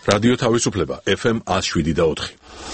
რადიო თავისუფლება FM 107.4.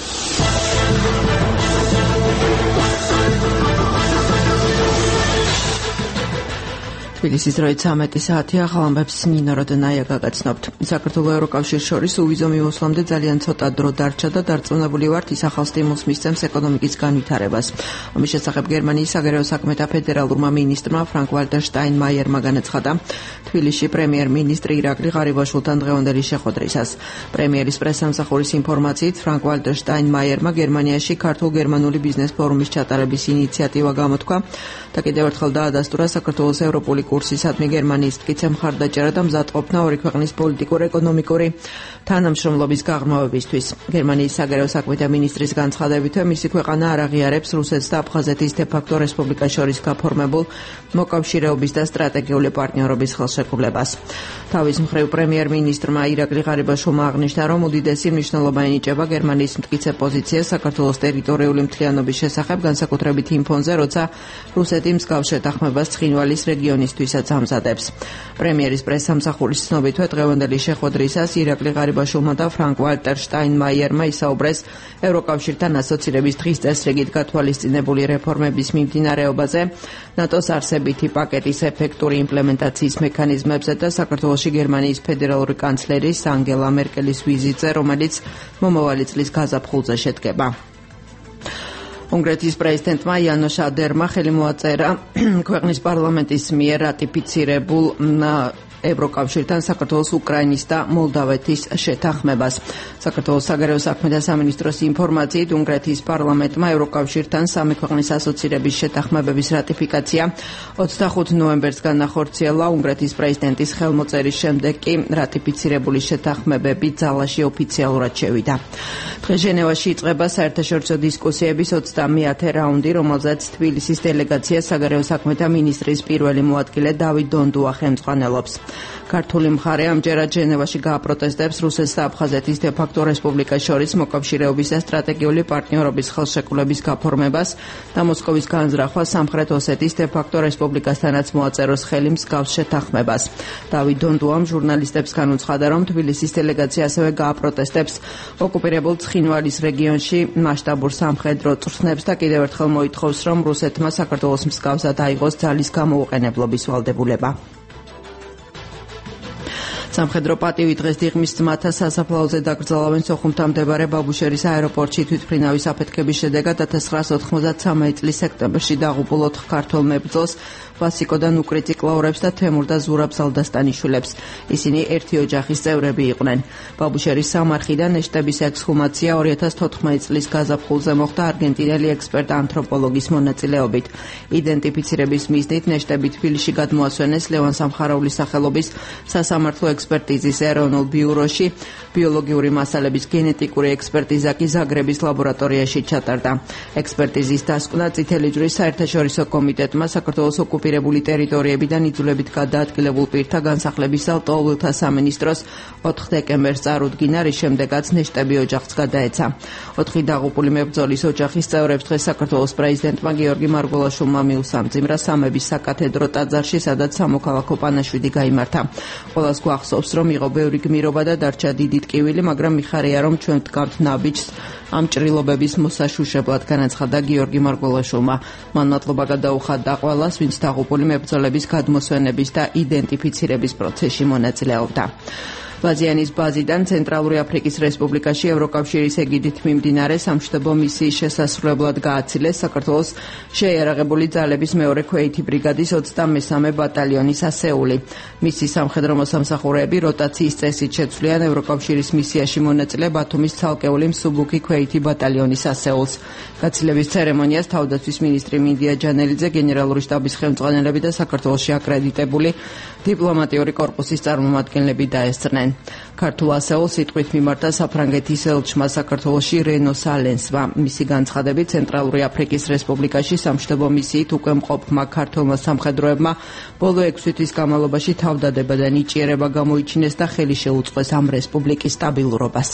თბილისის დროით 13 საათი ახალამბებს ნინო როდენაია გაგაცნობთ. საქართველოს ევროკავშირს შორის უვიზო მიმოსვლამდე ძალიან ცოტა დრო დარჩა და დარწმუნებული ვართ ის ახალ სტიმულს მისცემს ეკონომიკის განვითარებას. ამის შესახებ გერმანიის საგარეო საქმეთა ფედერალურმა მინისტრმა ფრანკ-ვალტერ შტაინმაიერმა განაცხადა თბილისში პრემიერ-მინისტრი ირაკლი ღარიბაშვილთან დღევანდელი შეხვედრისას. პრემიერის პრესსამსახურის ინფორმაციით ფრანკ-ვალტერ შტაინმაიერმა გერმანიაში ქართულ-გერმანული ბიზნეს ფორუმის ჩატარების ინიციატივა გამოთქვა და კიდევ ერთხელ დაადასტურა საქართველოს ევროპული კურსისადმი გერმანიის მტკიცე მხარდაჭერა და მზადყოფნა ორი ქვეყნის პოლიტიკურ-ეკონომიკური თანამშრომლობის გაღრმავებისთვის. გერმანიის საგარეო საქმეთა მინისტრის განცხადებით, მისი ქვეყანა არ აღიარებს რუსეთს და აფხაზეთის დე-ფაქტო რესპუბლიკას შორის გაფორმებულ მოკავშირეობის და სტრატეგიული პარტნიორობის ხელშეკრულებას. თავის მხრივ პრემიერ-მინისტრმა ირაკლი ღარიბაშვილმა აღნიშნა, რომ უდიდესი მნიშვნელობა ენიჭება გერმანიის მტკიცე პოზიციას საქართველოს ტერიტორიული მთლიანობის შესახებ, განსაკუთრებით იმ ფონზე, როცა რუსეთი მსგავს შეთანხმებას ცხინვალის რეგიონისთვისაც ამზადებს. პრემიერის პრესსამსახურის ცნობითვე დღევანდელი შეხვედრისას ირაკლი ღარიბაშვილმა და ფრანკ-ვალტერ შტაინმაიერმა ისაუბრეს ევროკავშირთან ასოცირების დღის წესრიგით გათვალისწინებული რეფორმების მიმდინარეობაზე, ნატოს არსებითი პაკეტის ეფექტური იმპლემენტაციის მექანიზმებზე და საქართველოში გერმანიის ფედერალური კანცლერის ანგელა მერკელის ვიზიტზე, რომელიც მომავალი წლის გაზაფხულზე შედგება. უნგრეთის პრეზიდენტმა იანოშ ადერმა ხელი მოაწერა ქვეყნის პარლამენტის მიერ რატიფიცირებულ ევროკავშირთან საქართველოს, უკრაინის და მოლდავეთის შეთანხმებას. საქართველოს საგარეო საქმეთა სამინისტროს ინფორმაციით, უნგრეთის პარლამენტმა ევროკავშირთან სამი ქვეყნის ასოცირების შეთანხმებების რატიფიკაცია 25 ნოემბერს განახორციელა. უნგრეთის პრეზიდენტის ხელმოწერის შემდეგ კი რატიფიცირებული შეთანხმებები ძალაში ოფიციალურად შევიდა. დღეს ჟენევაში იწყება საერთაშორისო დისკუსიების 30-ე რაუნდი, რომელზეც თბილისის დელეგაცია საგარეო საქმეთა მინისტრის პირველი მოადგილე დავით დონდუა ხელმძღვანელობს. ქართული მხარე ამჯერად ჟენევაში გააპროტესტებს რუსეთს და აფხაზეთის დე-ფაქტო რესპუბლიკას შორის მოკავშირეობის და სტრატეგიული პარტნიორობის ხელშეკრულების გაფორმებას და მოსკოვის განზრახვა სამხრეთ ოსეთის დე-ფაქტო რესპუბლიკასთანაც მოაწეროს ხელი მსგავს შეთანხმებას. დავით დონდუამ ჟურნალისტებს განუცხადა, რომ თბილისის დელეგაცია ასევე გააპროტესტებს ოკუპირებულ ცხინვალის რეგიონში მასშტაბურ სამხედრო წვრთნებს და კიდევ ერთხელ მოითხოვს, რომ რუსეთმა საქართველოს მსგავსად აიღოს ძალის გამოუყენებლობის ვალდებულება. სამხედრო პატივი დღეს დიღმის ძმათა სასაფლაოზე დაკრძალავენ სოხუმთან მდებარე ბაბუშერის აეროპორტში თვითმფრინავის აფეთქების შედეგად 1993 წლის სექტემბერში დაღუპულ 4 ქართველ მებრძოლს, ვასიკო და ნუკრიტი კლაურებს და თემურ და ზურაბ ზალდასტანიშვილებს. ისინი ერთი ოჯახის წევრები იყვნენ. ბაბუშერის სამარხიდან ნეშტების ექსჰუმაცია 2014 წლის გაზაფხულზე მოხდა არგენტინელი ექსპერტ-ანთროპოლოგის მონაწილეობით. იდენტიფიცირების მიზნით ნეშტები თბილისში გადმოასვენეს ლევან სამხარაულის სახელობის სასამართლო ექსპერტიზის ეროვნულ ბიუროში, ბიოლოგიური მასალების გენეტიკური ექსპერტიზა კი ზაგრების ლაბორატორიაში ჩატარდა. ექსპერტიზის დასკვნა წითელი ჯვრის საერთაშორისო კომიტეტმა საქართველოს ოკუპირებული ტერიტორიებიდან იძულებით გადაადგილებულ პირთა განსახლების და ლტოლვილთა სამინისტროს 4 დეკემბერს წარუდგინა, რის შემდეგაც ნეშტები ოჯახს გადაეცა. 4 დაღუპული მებრძოლის ოჯახის წევრებს დღეს საქართველოს პრეზიდენტმა გიორგი მარგველაშვილმა მიუსამძიმრა სამების საკათედრო ტაძარში, სადაც სამოქალაქო პანაშვიდი გაიმართა. ყველას გვახსოვს, რომ იყო ბევრი გმირობა და დარჩა დიდი ტკივილი, მაგრამ მიხარია, რომ ჩვენ ვდგავთ ნაბიჯს ამ ჭრილობების მოსაშუშებლად, განაცხადა გიორგი მარგველაშვილმა. მან მადლობა გადაუხადა ყველას, ვინც დაღუპული მებრძოლების გადმოსვენების და იდენტიფიცირების პროცესში მონაწილეობდა. ბაზიანის ბაზიდან ცენტრალური აფრიკის რესპუბლიკაში ევროკავშირის ეგიდით მიმდინარე სამშვიდობო მისიის შესასრულებლად გააცილეს საქართველოს შეიარაღებული ძალების მეორე ქვეითი ბრიგადის 23 ბატალიონის ასეული. მისი სამხედრო მოსამსახურეები როტაციის წესით შეცვლიან ევროკავშირის მისიაში მონაწილე ბათუმის ცალკეული მსუბუქი ქვეითი ბატალიონის ასეულს. გაცილების ცერემონიას თავდაცვის მინისტრი მინდია ჯანელიძე, გენერალური შტაბის ხელმძღვანელები და საქართველოში აკრედიტებული დიპლომატიური კორპუსის წარმომადგენლები დაესწრნენ. ქართულ ასეულს სიტყვით მიმართა საფრანგეთის ელჩმა საქართველოში რენო სალენსმა. მისი განცხადებით, ცენტრალური აფრიკის რესპუბლიკაში სამშვიდობო მისიით უკვე მყოფმა ქართულმა სამხედროებმა ბოლო 6 თვის განმავლობაში თავდადება და ნიჭიერება გამოიჩინეს და ხელი შეუწყეს ამ რესპუბლიკის სტაბილურობას.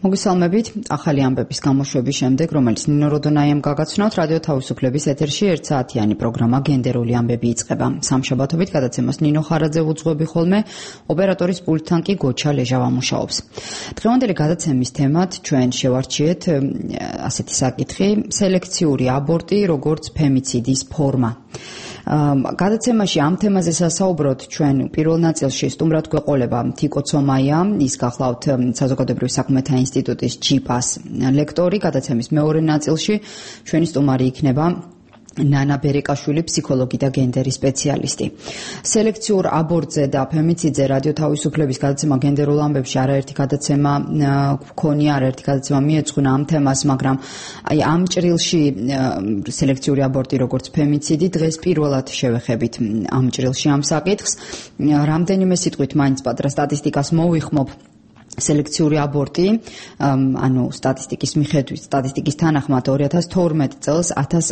მოგესალმებით. ახალი ამბების გამოშვების შემდეგ, რომელიც ნინო როდონაიამ გაგაცნოთ, რადიო თავისუფლების ეთერში 1 საათიანი პროგრამა გენდერული ამბები იწყება. სამშაბათობით გადაცემას ნინო ხარაძე უძღვები ხოლმე, ოპერატორის პულტთან კი გოჩა ლეჟავა მუშაობს. დღევანდელი გადაცემის თემად ჩვენ შევარჩიეთ ასეთი საკითხი: სელექციური აბორტი, როგორც ფემიციდის ფორმა. გადაცემაში ამ თემაზე სასაუბროთ ჩვენ პირველ ნაწილში სტუმრად გვეყოლება თიკო ცომაია, ის გახლავთ საზოგადოებრივი საქმეთა ინსტიტუტის ჯიპას ლექტორი. გადაცემის მეორე ნაწილში ჩვენი სტუმარი იქნება ნანა ბერეკაშვილი, ფსიქოლოგი და გენდერის სპეციალისტი. სელექციურ აბორტზე და ფემიციდზე რადიო თავისუფლების გადაცემა გენდერულ ამბებში არაერთი გადაცემა გქონია, არაერთი გადაცემა მიეძღვნა ამ თემას, მაგრამ ამ ჭრილში სელექციური აბორტი როგორც ფემიციდი დღეს პირველად შევეხებით ამ ჭრილში ამ საკითხს. რამდენიმე სიტყვით მაინც პატარა სტატისტიკას მოვიხმობ. სელექციური აბორტი, ანუ სტატისტიკის თანახმად 2012 წელს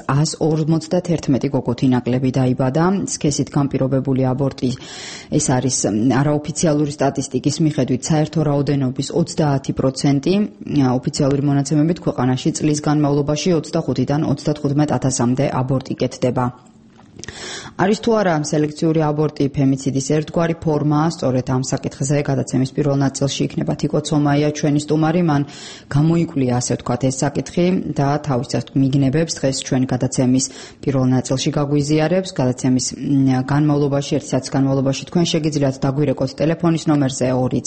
1151 გოგოთი ნაკლები დაიბადა. სქესით განპირობებული აბორტი ეს არის არაოფიციალური სტატისტიკის მიხედვით საერთო რაოდენობის 30%, ოფიციალური მონაცემებით ქვეყანაში წლის განმავლობაში 25-დან 35,000-მდე აბორტი კეთდება. არის თუ არა სელექციური აბორტი ფემიციდის ერთგვარი ფორმაა, სწორედ ამ საკითხზე გადაცემის პირველ ნაწილში იქნება თიკო ცომაია ჩვენი სტუმარი, მან გამოიკვლია ასე ვთქვათ ეს საკითხი და თავისად მიგნებებს დღეს ჩვენი გადაცემის პირველ ნაწილში გაგვიზიარებს. გადაცემის განმავლობაში, 1 საათის განმავლობაში თქვენ შეგიძლიათ დაგვირეკოთ ტელეფონის ნომერზე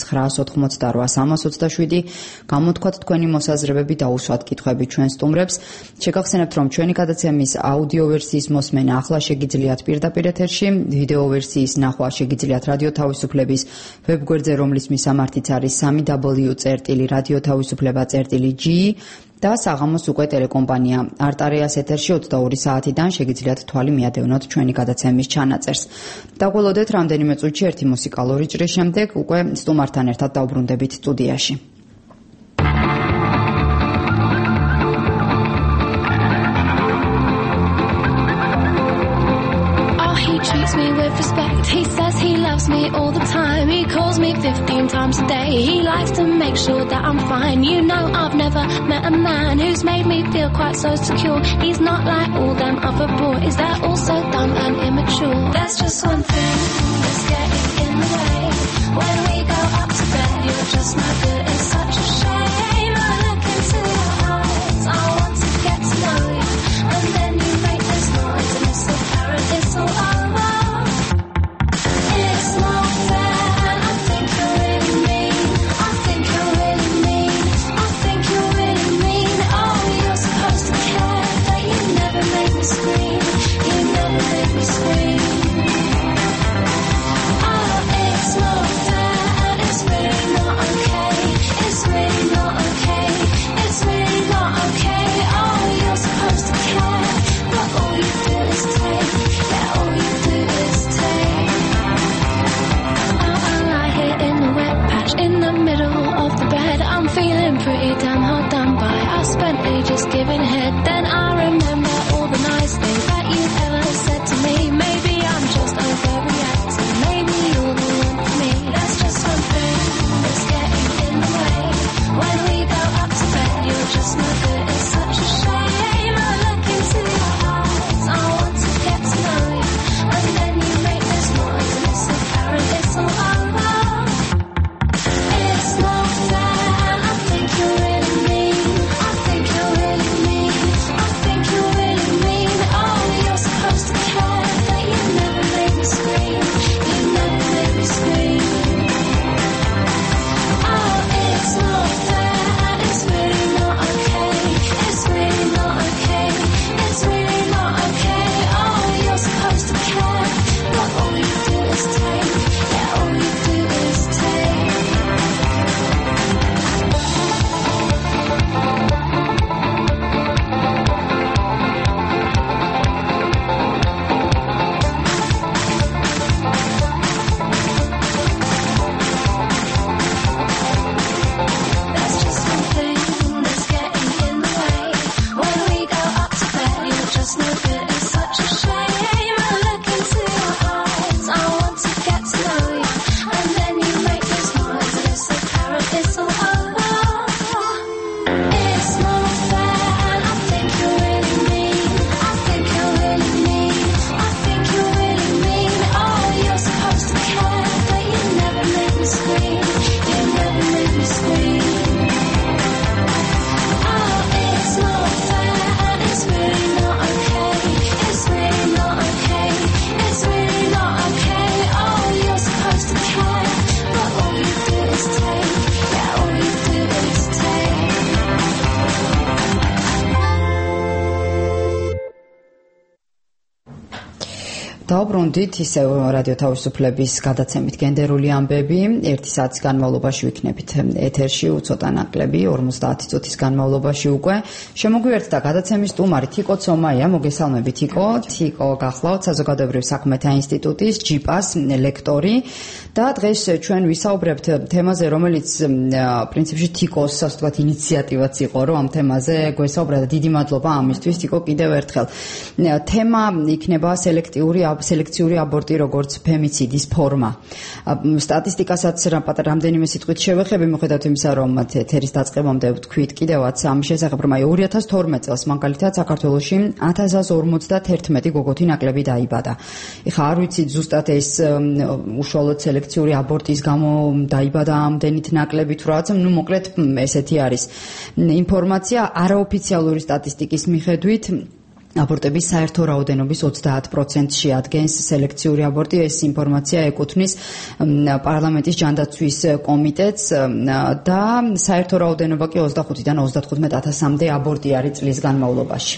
2-988-327, გამოთქვათ თქვენი მოსაზრებები და უსვათ კითხვები ჩვენ სტუმრებს. შეგახსენებთ, რომ ჩვენი გადაცემის აუდიო ვერსიის მოსმენა ახლა შეგიძლიათ პირდაპირ ეთერში, ვიდეო ვერსიის ნახვა შეგიძლიათ რადიო თავისუფლების ვებგვერდზე, რომლის მისამართიც არის www.radiotavisufleba.gi და საღამოს უკვე ტელეკომპანია არტარეას ეთერში 22 საათიდან შეგიძლიათ თვალი მიადევნოთ ჩვენი გადაცემის ჩანაწერს. დაგველოდეთ რამდენიმე წუთში ერთი მუსიკალური ჭრის შემდეგ უკვე სტუმართან ერთად დავბრუნდებით სტუდიაში. Treats me with respect. He says he loves me all the time. He calls me 15 times a day. He likes to make sure that I'm fine. You know I've never met a man who's made me feel quite so secure. He's not like all them other boys. They're all so dumb and immature. There's just one thing that's getting in the way. When we go up to bed, you're just no good. It's such a shame. I look into your eyes. I want to get to know you. And then you make this noise and it's so apparent it's all over. It's really დაუბრუნდით ისევ რადიო თავისუფლების გადაცემით გენდერული ამბები 1 საათის განმავლობაში ვიქნებით ეთერში უცოტა ნაკლები 50 წუთის განმავლობაში უკვე შემოგვიერთდა გადაცემის სტუმარი თიკო ცომაია მოგესალმებით თიკო გახლავთ საზოგადოებრივ საქმეთა ინსტიტუტის ჯიპას ლექტორი და დღეს ჩვენ ვისაუბრებთ თემაზე რომელიც პრინციპში თიკოს ასე ვთქვათ ინიციატივაც იყო რომ ამ თემაზე გვესაუბრა და დიდი მადლობა ამისთვის თიკო კიდევ ერთხელ თემა იქნება სელექციური აბორტი როგორც ფემიციდის ფორმა. სტატისტიკასაც რამდენიმე სიტყვით შევეხები მიუხედავად იმისა რომ ეთერის დაწყებამდე ვთქვით კიდევაც ამ შესახებ რომ 2012 წელს მაგალითად საქართველოში 1041 გოგოთი ნაკლები დაიბადა. ეხლა არ ვიცით ზუსტად ეს უშუალოდ სელექციური აბორტის გამო დაიბადა ამდენით ნაკლები თუ რაღაცა მოკლედ ესეთი არის ინფორმაცია არაოფიციალური სტატისტიკის მიხედვით აბორტების საერთო რაოდენობის 30%-ში ადგენს სელექციური აბორტი. ეს ინფორმაცია ეკუთვნის პარლამენტის ჯანდაცვის კომიტეტს და საერთო რაოდენობა კი 25-დან 35,000-მდე აბორტი არის წლის განმავლობაში.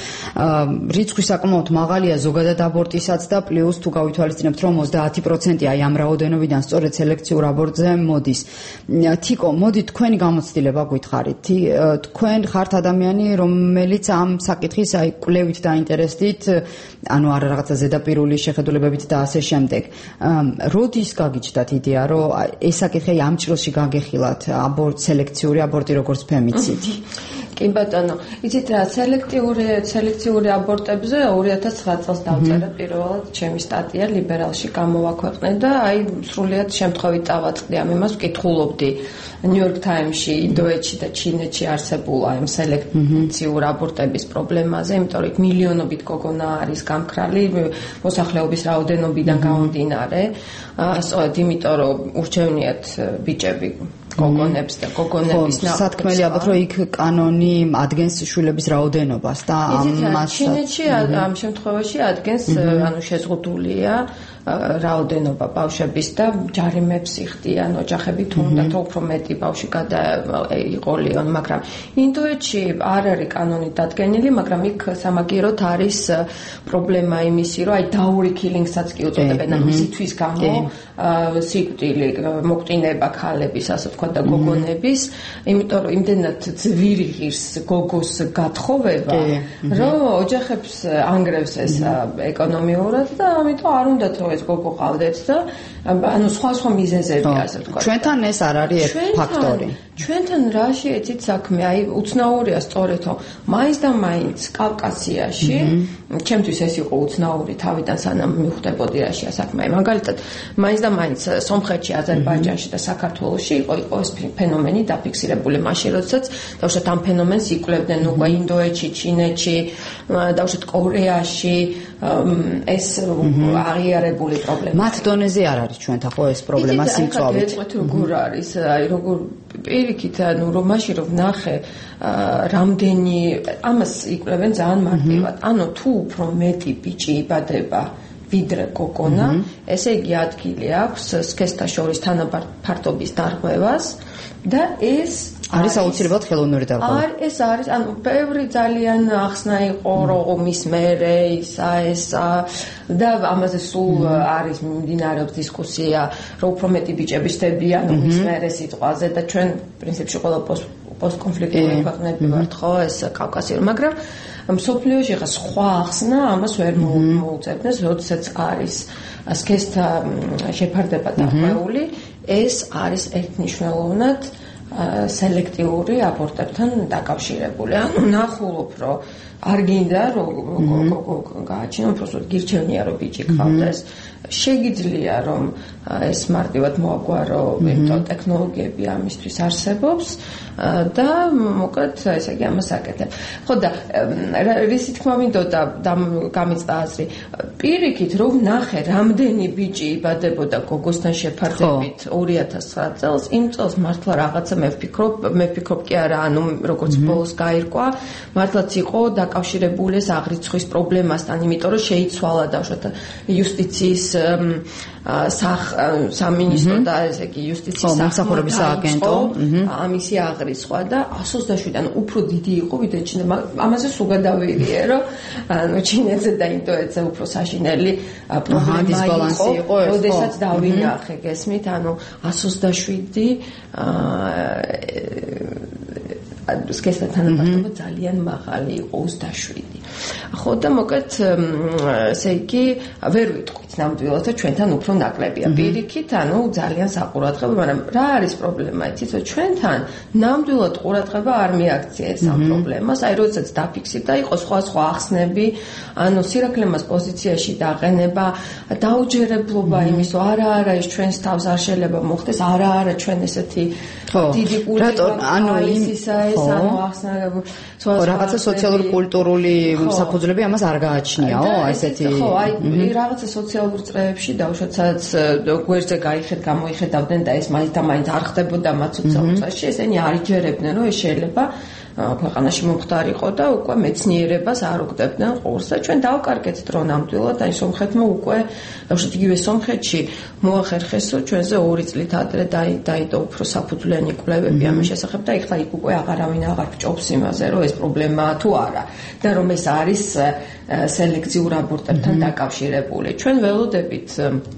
რიცხვი საკმაოდ მაღალია ზოგადად აბორტისაც და პლუს თუ გავითვალისწინებთ რომ 30% აი ამ რაოდენობიდან სწორედ სელექციურ აბორტზე მოდის. თიკო, მოდი თქვენი გამოცდილება გითხარით. თქვენ ხართ ადამიანი, რომელიც ამ საკითხის აი კვლევით დაინტერესდით, ანუ არა რაღაცა ზედაპირული შეხედულებებით და ასე შემდეგ. როდის გაგიჩნდათ იდეა, რომ ეს საკითხი ამ ჭრილში გაგეხილათ სელექციური აბორტი როგორც ფემიციდი? კი ბატონო, იცით რა, სელექციური აბორტებზე 2009 წელს დავწერე პირველად ჩემი სტატია ლიბერალში გამოვაქვეყნე და აი სრულიად შემთხვევით დავაწყდი ამ იმას, ვკითხულობდი New York Times-ში, ინდოეთში და ჩინეთში არსებულ ამ სელექციურ აბორტების პრობლემაზე, იმიტომ რომ მილიონობით გოგონა არის გამქრალი მოსახლეობის რაოდენობიდან გამომდინარე. სწორედ იმიტომ რომ ურჩევნიათ ბიჭები გოგონებს და გოგონების სათქმელი ალბათ რომ იქ კანონი ადგენს შვილების რაოდენობას და ამას ჩინეთში ამ შემთხვევაში ადგენს ანუ შეზღუდულია რაოდენობა ბავშვების და ჯარიმებს იხდიან ოჯახები თუ უნდა თუ უფრო მეტი ბავშვი გადაიყოლიონ, მაგრამ ინდოეთში არ არის კანონი დადგენილი, მაგრამ იქ სამაგიეროდ არის პრობლემა იმისი, რომ აი დაური კილინგსაც კი უწოდებენ, ანუ მისთვის გამო სიკვდილი მოկტინება ქალების, ასე ვთქვათ და გოგონების, იმიტომ რომ იმდენად ძვირი ღირს გოგოს გათხოვება, რომ ოჯახებს ანგრევს ეს ეკონომიურად და ამიტომ არ უნდა თუ ეს გოგო ყავდეთ და ანუ სხვა მიზეზები ასე ვთქვათ. ჩვენთან ეს არ არის ერთ ფაქტორი. ჩვენთან რაში ეცით საქმე, აი უცნაურია სწორედ რომ მაინც და მაინც კავკასიაში, ჩემთვის ეს იყო უცნაური თავიდან სანამ მივხვდებოდი რაშია საქმე. მაგალითად, მაინც და მაინც სომხეთში, აზერბაიჯანში და საქართველოში იყო ეს ფენომენი დაფიქსირებული მაშინ, როდესაც დავუშვათ ამ ფენომენს იკვლევდნენ უკვე ინდოეთში, ჩინეთში, დავუშვათ კორეაში ეს აღიარებული პრობლემა. მათ დონეზე არ არის ჩვენთან ხო ეს პრობლემა სიმწვავით. როგორ არის, აი როგორ პირიქით, ანუ რომ მაშინ რომ ვნახე რამდენი ამას იკვლევენ ძალიან მარტივად. ანუ თუ უფრო მეტი ბიჭი იბადება ვიდრე გოგონა, ესე იგი ადგილი აქვს სქესთა შორის თანაფართობის დარღვევას და ეს არის აუცილებლად ხელოვნური დარღვევა. ეს არის, ანუ ბევრი ძალიან ახსნა იყო რომ მის მერე ესა და ამაზე სულ არის მიმდინარეობს დისკუსია, რომ უფრო მეტი ბიჭები შდებიან მის მერე სიტყვაზე და ჩვენ პრინციპში ყველა პოსტკონფლიქტური ქვეყნები ვართ ხო, ეს კავკასიური, მაგრამ მსოფლიოში ხა სხვა ახსნა ამას ვერ მოუწევდეს, როდესაც არის სქესთა შეფარდება დარღვეული, ეს არის ერთნიშნულოვნად სელექტიური აბორტებთან დაკავშირებული. ანუ ნახულობ, რომ არ გინდა რომ გააჩინო, უბრალოდ გირჩევნია რომ ბიჭი გყავდეს. შეგიძლია რომ ეს მარტივად მოაგვარო, იმიტომ ტექნოლოგიები ამისთვის არსებობს და მოკლედ ესე იგი ამას აკეთებ. ხო და რისი თქმა მინდოდა გამიწდა აზრი. პირიქით რომ ნახე რამდენი ბიჭი იბადებოდა გოგოსთან შეფარდებით 2009 წელს, იმ წელს მართლა რაღაცა მე ვფიქრობ კი არა, ანუ როგორც ბოლოს გაირკვა, მართლაც იყო დაკავშირებული ეს აღრიცხვის პრობლემასთან, იმიტომ რომ შეიცვალა დავშოთ იუსტიციის სამინისტრო და ესე იგი იუსტიციის სამსახურების სააგენტო ამისი აღრიცხვა და 127-დან უფრო დიდი იყო ვიდრე ჩინეთში. ამაზე სულ გადავირიე, რომ ანუ ჩინეთზე და ინდოეთზე უფრო საშინელი პრობლემა იყო, როდესაც დავინახე გესმით, ანუ 127 სქესთან თანამდებობა ძალიან მაღალი იყო 27. ხო და მოკეთ ესე იგი ვერ ვიტყვით ნამდვილად რომ ჩვენთან უფრო ნაკლებია. პირიქით, ანუ ძალიან საყურადღებო, მაგრამ რა არის პრობლემა იცით, რომ ჩვენთან ნამდვილად ყურადღება არ მიაქცია ეს ამ პრობლემას. აი როდესაც დაფიქსირდა, იყო სხვა ახსნები, ანუ სირაქლემას პოზიციაში დაყენება, დაუჯერებლობა იმის, რომ არა ის ჩვენს თავს არ შეიძლება მოხდეს, არა ჩვენ ესეთი დიდი კულტურა ეს ანუ ახსნები რაღაცა სოციალური კულტურული საფუძვლები ამას არ გააჩნიაო ესეთი ხო აი რაღაცა სოციალურ წრეებში დავუშვათ გვერდზე გამოიხედავდნენ და ეს მაინც და მაინც არ ხდებოდა მათ სოციალურ წრეებში ესენი არ იჯერებდნენ რომ ეს შეიძლება ქვეყანაში მომხდარიყო და უკვე მეცნიერებას არ უგდებდნენ ყურს და ჩვენ დავკარგეთ დრო ნამდვილად აი სომხეთმა უკვე დავუშვათ იგივე სომხეთში მოახერხეს რომ ჩვენზე 2 წლით ადრე დაიდო უფრო საფუძვლიანი კვლევები ამის შესახებ და ეხლა იქ უკვე აღარავინ აღარ გჭობს იმაზე რომ ეს პრობლემაა თუ არა და რომ ეს არის სელექციურ აბორტებთან დაკავშირებული ჩვენ ველოდებით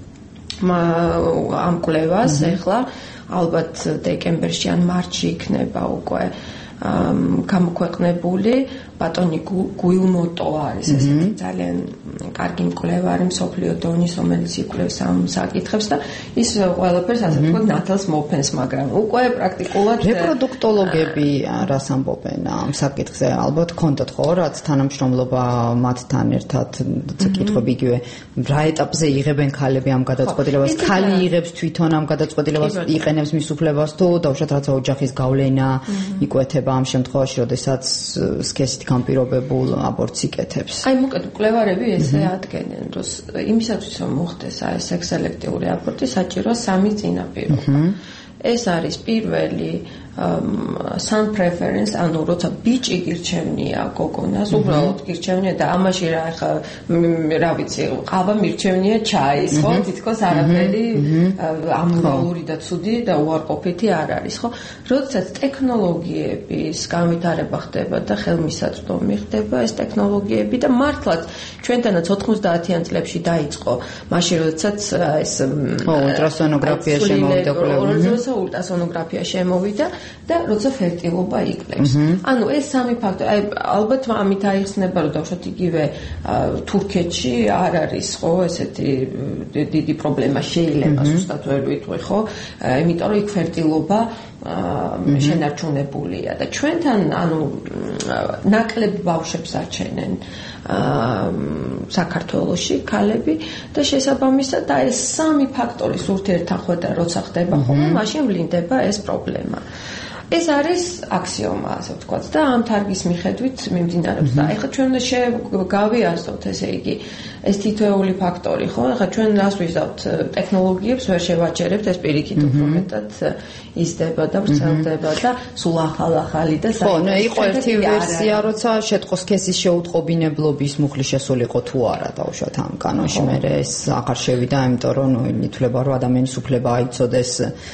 ამ კვლევას ეხლა ალბათ დეკემბერში ან მარტში იქნება უკვე გამოქვეყნებული ბატონი გუილმოტო არის ესეთი ძალიან კარგი მკვლევარი მსოფლიო დონის რომელიც იკვლევს ამ საკითხებს და ის ყველაფერს ასე ვთქვათ ნათელს მოფენს მაგრამ უკვე პრაქტიკულად რეპროდუქტოლოგები რას ამბობენ ამ საკითხზე ალბათ ქონდათ ხო რაც თანამშრომლობა მათთან ერთად კითხვები იგივე რა ეტაპზე იღებენ ქალები ამ გადაწყვეტილებას ქალი იღებს თვითონ ამ გადაწყვეტილებას იყენებს მის უფლებას თუ დავუშვათ რაცა ოჯახის გავლენა იკვეთება ამ შემთხვევაში როდესაც სქესით განპირობებულ აბორტს იკეთებს. აი მოკეთ მკვლევარები ესე ადგენენ, რომ იმისათვის რომ მოხდეს აი სექსელექტიური აბორტი საჭიროა 3 წინაპირობა. ეს არის პირველი sun preference, ანუ როცა ბიჭი გირჩევნია გოგონას, უბრალოდ გირჩევნია და ამაში რა ვიცი, ყავა მირჩევნია ჩაის, ხო? თითქოს არაფერი ამორალური და ცუდი და უარყოფითი არ არის, ხო? როდესაც ტექნოლოგიების განვითარება ხდება და ხელმისაწვდომი ხდება ეს ტექნოლოგიები და მართლაც ჩვენთანაც 90-იან წლებში დაიწყო, მაშინ როდესაც ეს ულტრასონოგრაფია შემოვიდა როცა ულტრასონოგრაფია შემოვიდა და როცა ფერტილობა იკლებს. ანუ ეს 3 ფაქტორი, აი ალბათ ამით აიხსნება, რომ დავუშვათ იგივე თურქეთში არ არის ხო ესეთი დიდი პრობლემა შეიძლება ზუსტად ვერ ვიტყვი ხო? იმიტომ რომ იქ ფერტილობა შენარჩუნებულია და ჩვენთან ანუ ნაკლებ ბავშვებს აჩენენ საქართველოში ქალები და შესაბამისად და ეს 3 ფაქტორის ურთიერთახვედა როცა ხდება ხოლმე, მაშინ ვლინდება ეს პრობლემა. ეს არის აქსიომა, ასე ვთქვათ, და ამ თარგის მიხედვით მიმდინარეობს და ეხლა ჩვენ გავიაზროთ, ესე იგი, ეს თითოეული ფაქტორი, ხო? ეხლა ჩვენ რას ვიზავთ? ტექნოლოგიებს ვერ შევაჩერებთ, ეს პირიქით უფრო მეტად იზრდება და ვრცელდება და სულ ახალი და ხო, იყო ერთი ვერსია, როცა შეტყოს სქესის შეუტყობინებლობის მუხლი შესულიყო თუ არა, დავუშვათ ამ კანონში, მე ეს აღარ შევიდა, იმიტომ რომ ითვლება, რომ ადამიანის უფლება აიცოდეს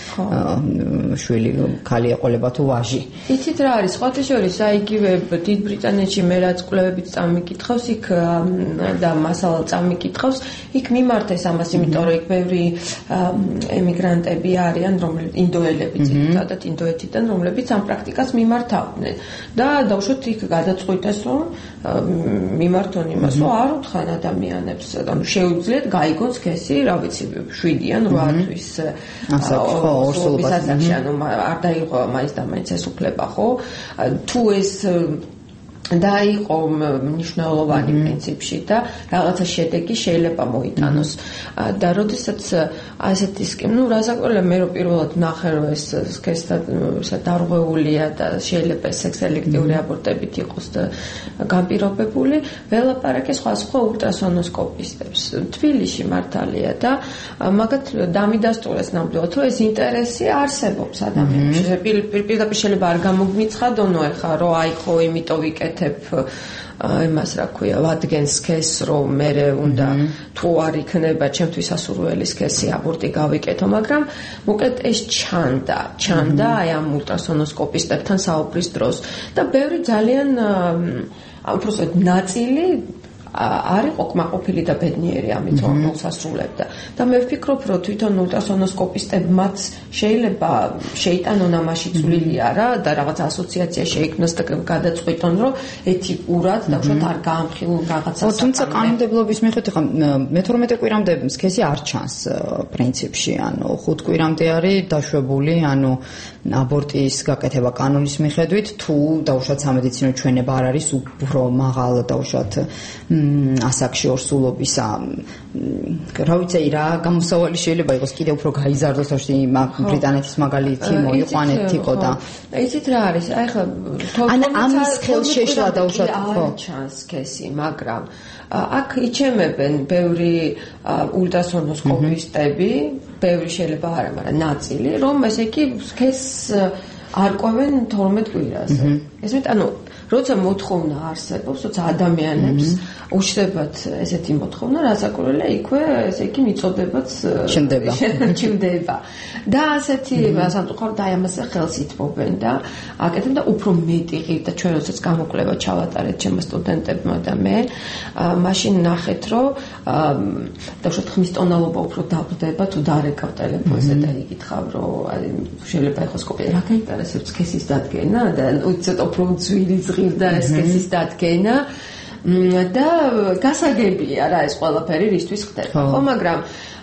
შვილი ქალი ეყოლება თუ ვაჟი. იცით რა არის, სხვათაშორის აი იგივე დიდ ბრიტანეთში მე რაც კვლევებით წამიკითხავს, იქ და მასალა წამიკითხავს, იქ მიმართეს ამას, იმიტომ რომ იქ ბევრი ემიგრანტები არიან, რომლებიც ინდოელები ძირითადად ინდოეთიდან, რომლებიც ამ პრაქტიკას მიმართავდნენ. და დავუშვათ იქ გადაწყვიტეს, რომ მიმართონ იმას, რომ არ უთხრან ადამიანებს, ანუ შეუძლიათ გაიგონ სქესი, რა ვიცი, 7-დან 8 თვის ორსულობის ასაკში, ანუ არ დაიღო მაინც და მაინც ეს უფლება, ხო? თუ ეს და იყო მნიშვნელოვანი პრინციპში და რაღაცა შედეგი შეიძლება მოიტანოს და როდესაც ასეთი სკემა, ну, რაზაკოლე მე პირველად ნახე რომ ეს სქესთან დარღვეულია და შეიძლება სექსელექტიური აბორტებით იყოს და განპირობებული, ველაპარაკე სხვა ულტრასონოსკოპისტებს. თბილისში მართალია და მაგათ დამიდასტურეს ნამდვილად, რომ ეს ინტერესი არსებობს ადამიანებში. პირდაპირ შეიძლება არ გამოგმიცხადონო ეხა, რომ აი ხო, იმიტომ ვიკეთებ იმას რა ქვია, ვადგენს სქესს, რომ მე უნდა თუ არ იქნება ჩემთვის ასურველი სქესი აბორტი გავიკეთო, მაგრამ მოკლედ ეს ჩანდა აი ამ ულტრასონოსკოპისტებთან საუბრის დროს და ბევრი ძალიან უბრალოდ ნაწილი არ იყო კმაყოფილი და ბედნიერი ამით რომ სასრულებდა და მე ვფიქრობ რომ თვითონ ულტრასონოსკოპისტებმაც შეიძლება შეიტანონ ამაში წვლილი არა და რაღაც ასოციაცია შეიქმნას და გადაწყვიტონ რომ ეთიკურად და უშუალოდ არ გაამხილონ რაღაცას თუმცა კანონმდებლობის მიხედვით ხა მე-12 კვირამდე სქესი არ ჩანს პრინციპში ანუ 5 კვირამდე არის დაშვებული ანუ აბორტის გაკეთება კანონის მიხედვით თუ დაუშვათ სამედიცინო ჩვენება არ არის უფრო მაღალ დაუშვათ ასაკში ორსულობისა რა ვიცი რა გამოსავალი შეიძლება იყოს კიდევ უფრო გაიზარდოს თორში ბრიტანეთის მაგალითი მოიყვანეთიკო და იცით რა არის აი ხა ამის ხელშეშლა დაუშვათ ხო ჩანს სქესი მაგრამ აქ იჩემებენ ბევრი ულტრასონოსკოპისტები ბევრი შეიძლება არა მაგრამ ნაწილი რომ ესე იგი სქესს არკვევენ 12 კვირას ესმით ანუ როცა მოთხოვნა არსებობს, როცა ადამიანებს უჩნდებათ ესეთი მოთხოვნა, რასაკვირველია იქვე ესე იგი მიწოდებაც ჩნდება. და ასეთი სამწუხაროდ აი ამაზე ხელს ითმობენ და აკეთებენ და უფრო მეტი ღირდა ჩვენ როდესაც გამოკვლევა ჩავატარეთ ჩემო სტუდენტებმა და მე, მაშინ ნახეთ რომ დაუშვათ ხმის ტონალობა უფრო დაბრდება თუ დარეკავ ტელეფონზე და იკითხავ რომ აი შეიძლება იყოს სკოპი რა გაინტერესებს სქესის დადგენა და უცებ უფრო ძვირი და სქესის დადგენა და გასაგებია რა ეს ყველაფერი რისთვის ხდება ხო მაგრამ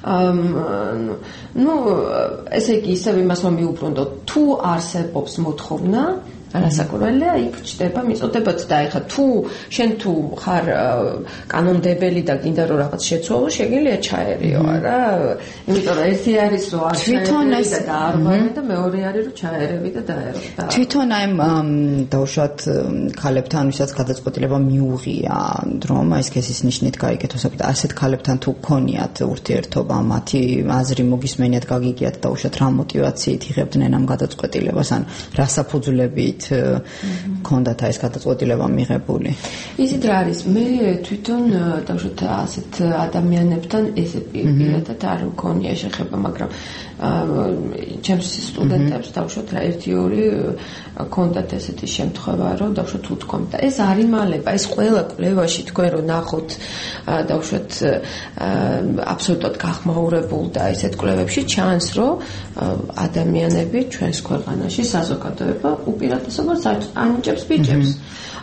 ну ესე იგი ისევ იმას რომ მიუბრუნდოთ თუ არსებობს მოთხოვნა რასაკვირველია იქ ჩდება მიწოდებაც და ეხა თუ შენ თუ ხარ კანონმდებელი და გინდა რომ რაღაც შეცვალო შეგიძლია ჩაერიო არა იმიტომ რომ ერთი არის რომ არ ჩაერიო და დაარღვევი და მეორე არის რომ ჩაერევი და დაერო თვითონ აი დაუშვათ ქალებთან ვისაც გადაწყვეტილება მიუღია რომ აი სქესის ნიშნით გაიგეთო საკუთარ ასეთ ქალებთან თუ გქონიათ ურთიერთობა მათი აზრი მოგისმენიათ გაგიგიათ დაუშვათ რა მოტივაციით იღებდნენ ამ გადაწყვეტილებას ან რა საფუძვლებით კონდათ ეს გადაწყვეტილება მიღებული. ისიც რა არის მე თვითონ დავუშვათ ასეთ ადამიანებთან ესე პირადად არ მქონია შეხება, მაგრამ ჩემს სტუდენტებს დავუშვათ რა 1-2 კონდათ ესეთი შემთხვევა რომ დავუშვათ უთქვამ და ეს არ იმალება ეს ყველა კვლევაში თქვენ რომ ნახოთ დავუშვათ აბსოლუტურად გახმაურებულ და ესეთ კვლევებში ჩანს რომ ადამიანები ჩვენს ქვეყანაში საზოგადოება უპირატესობას ანიჭებს ბიჭებს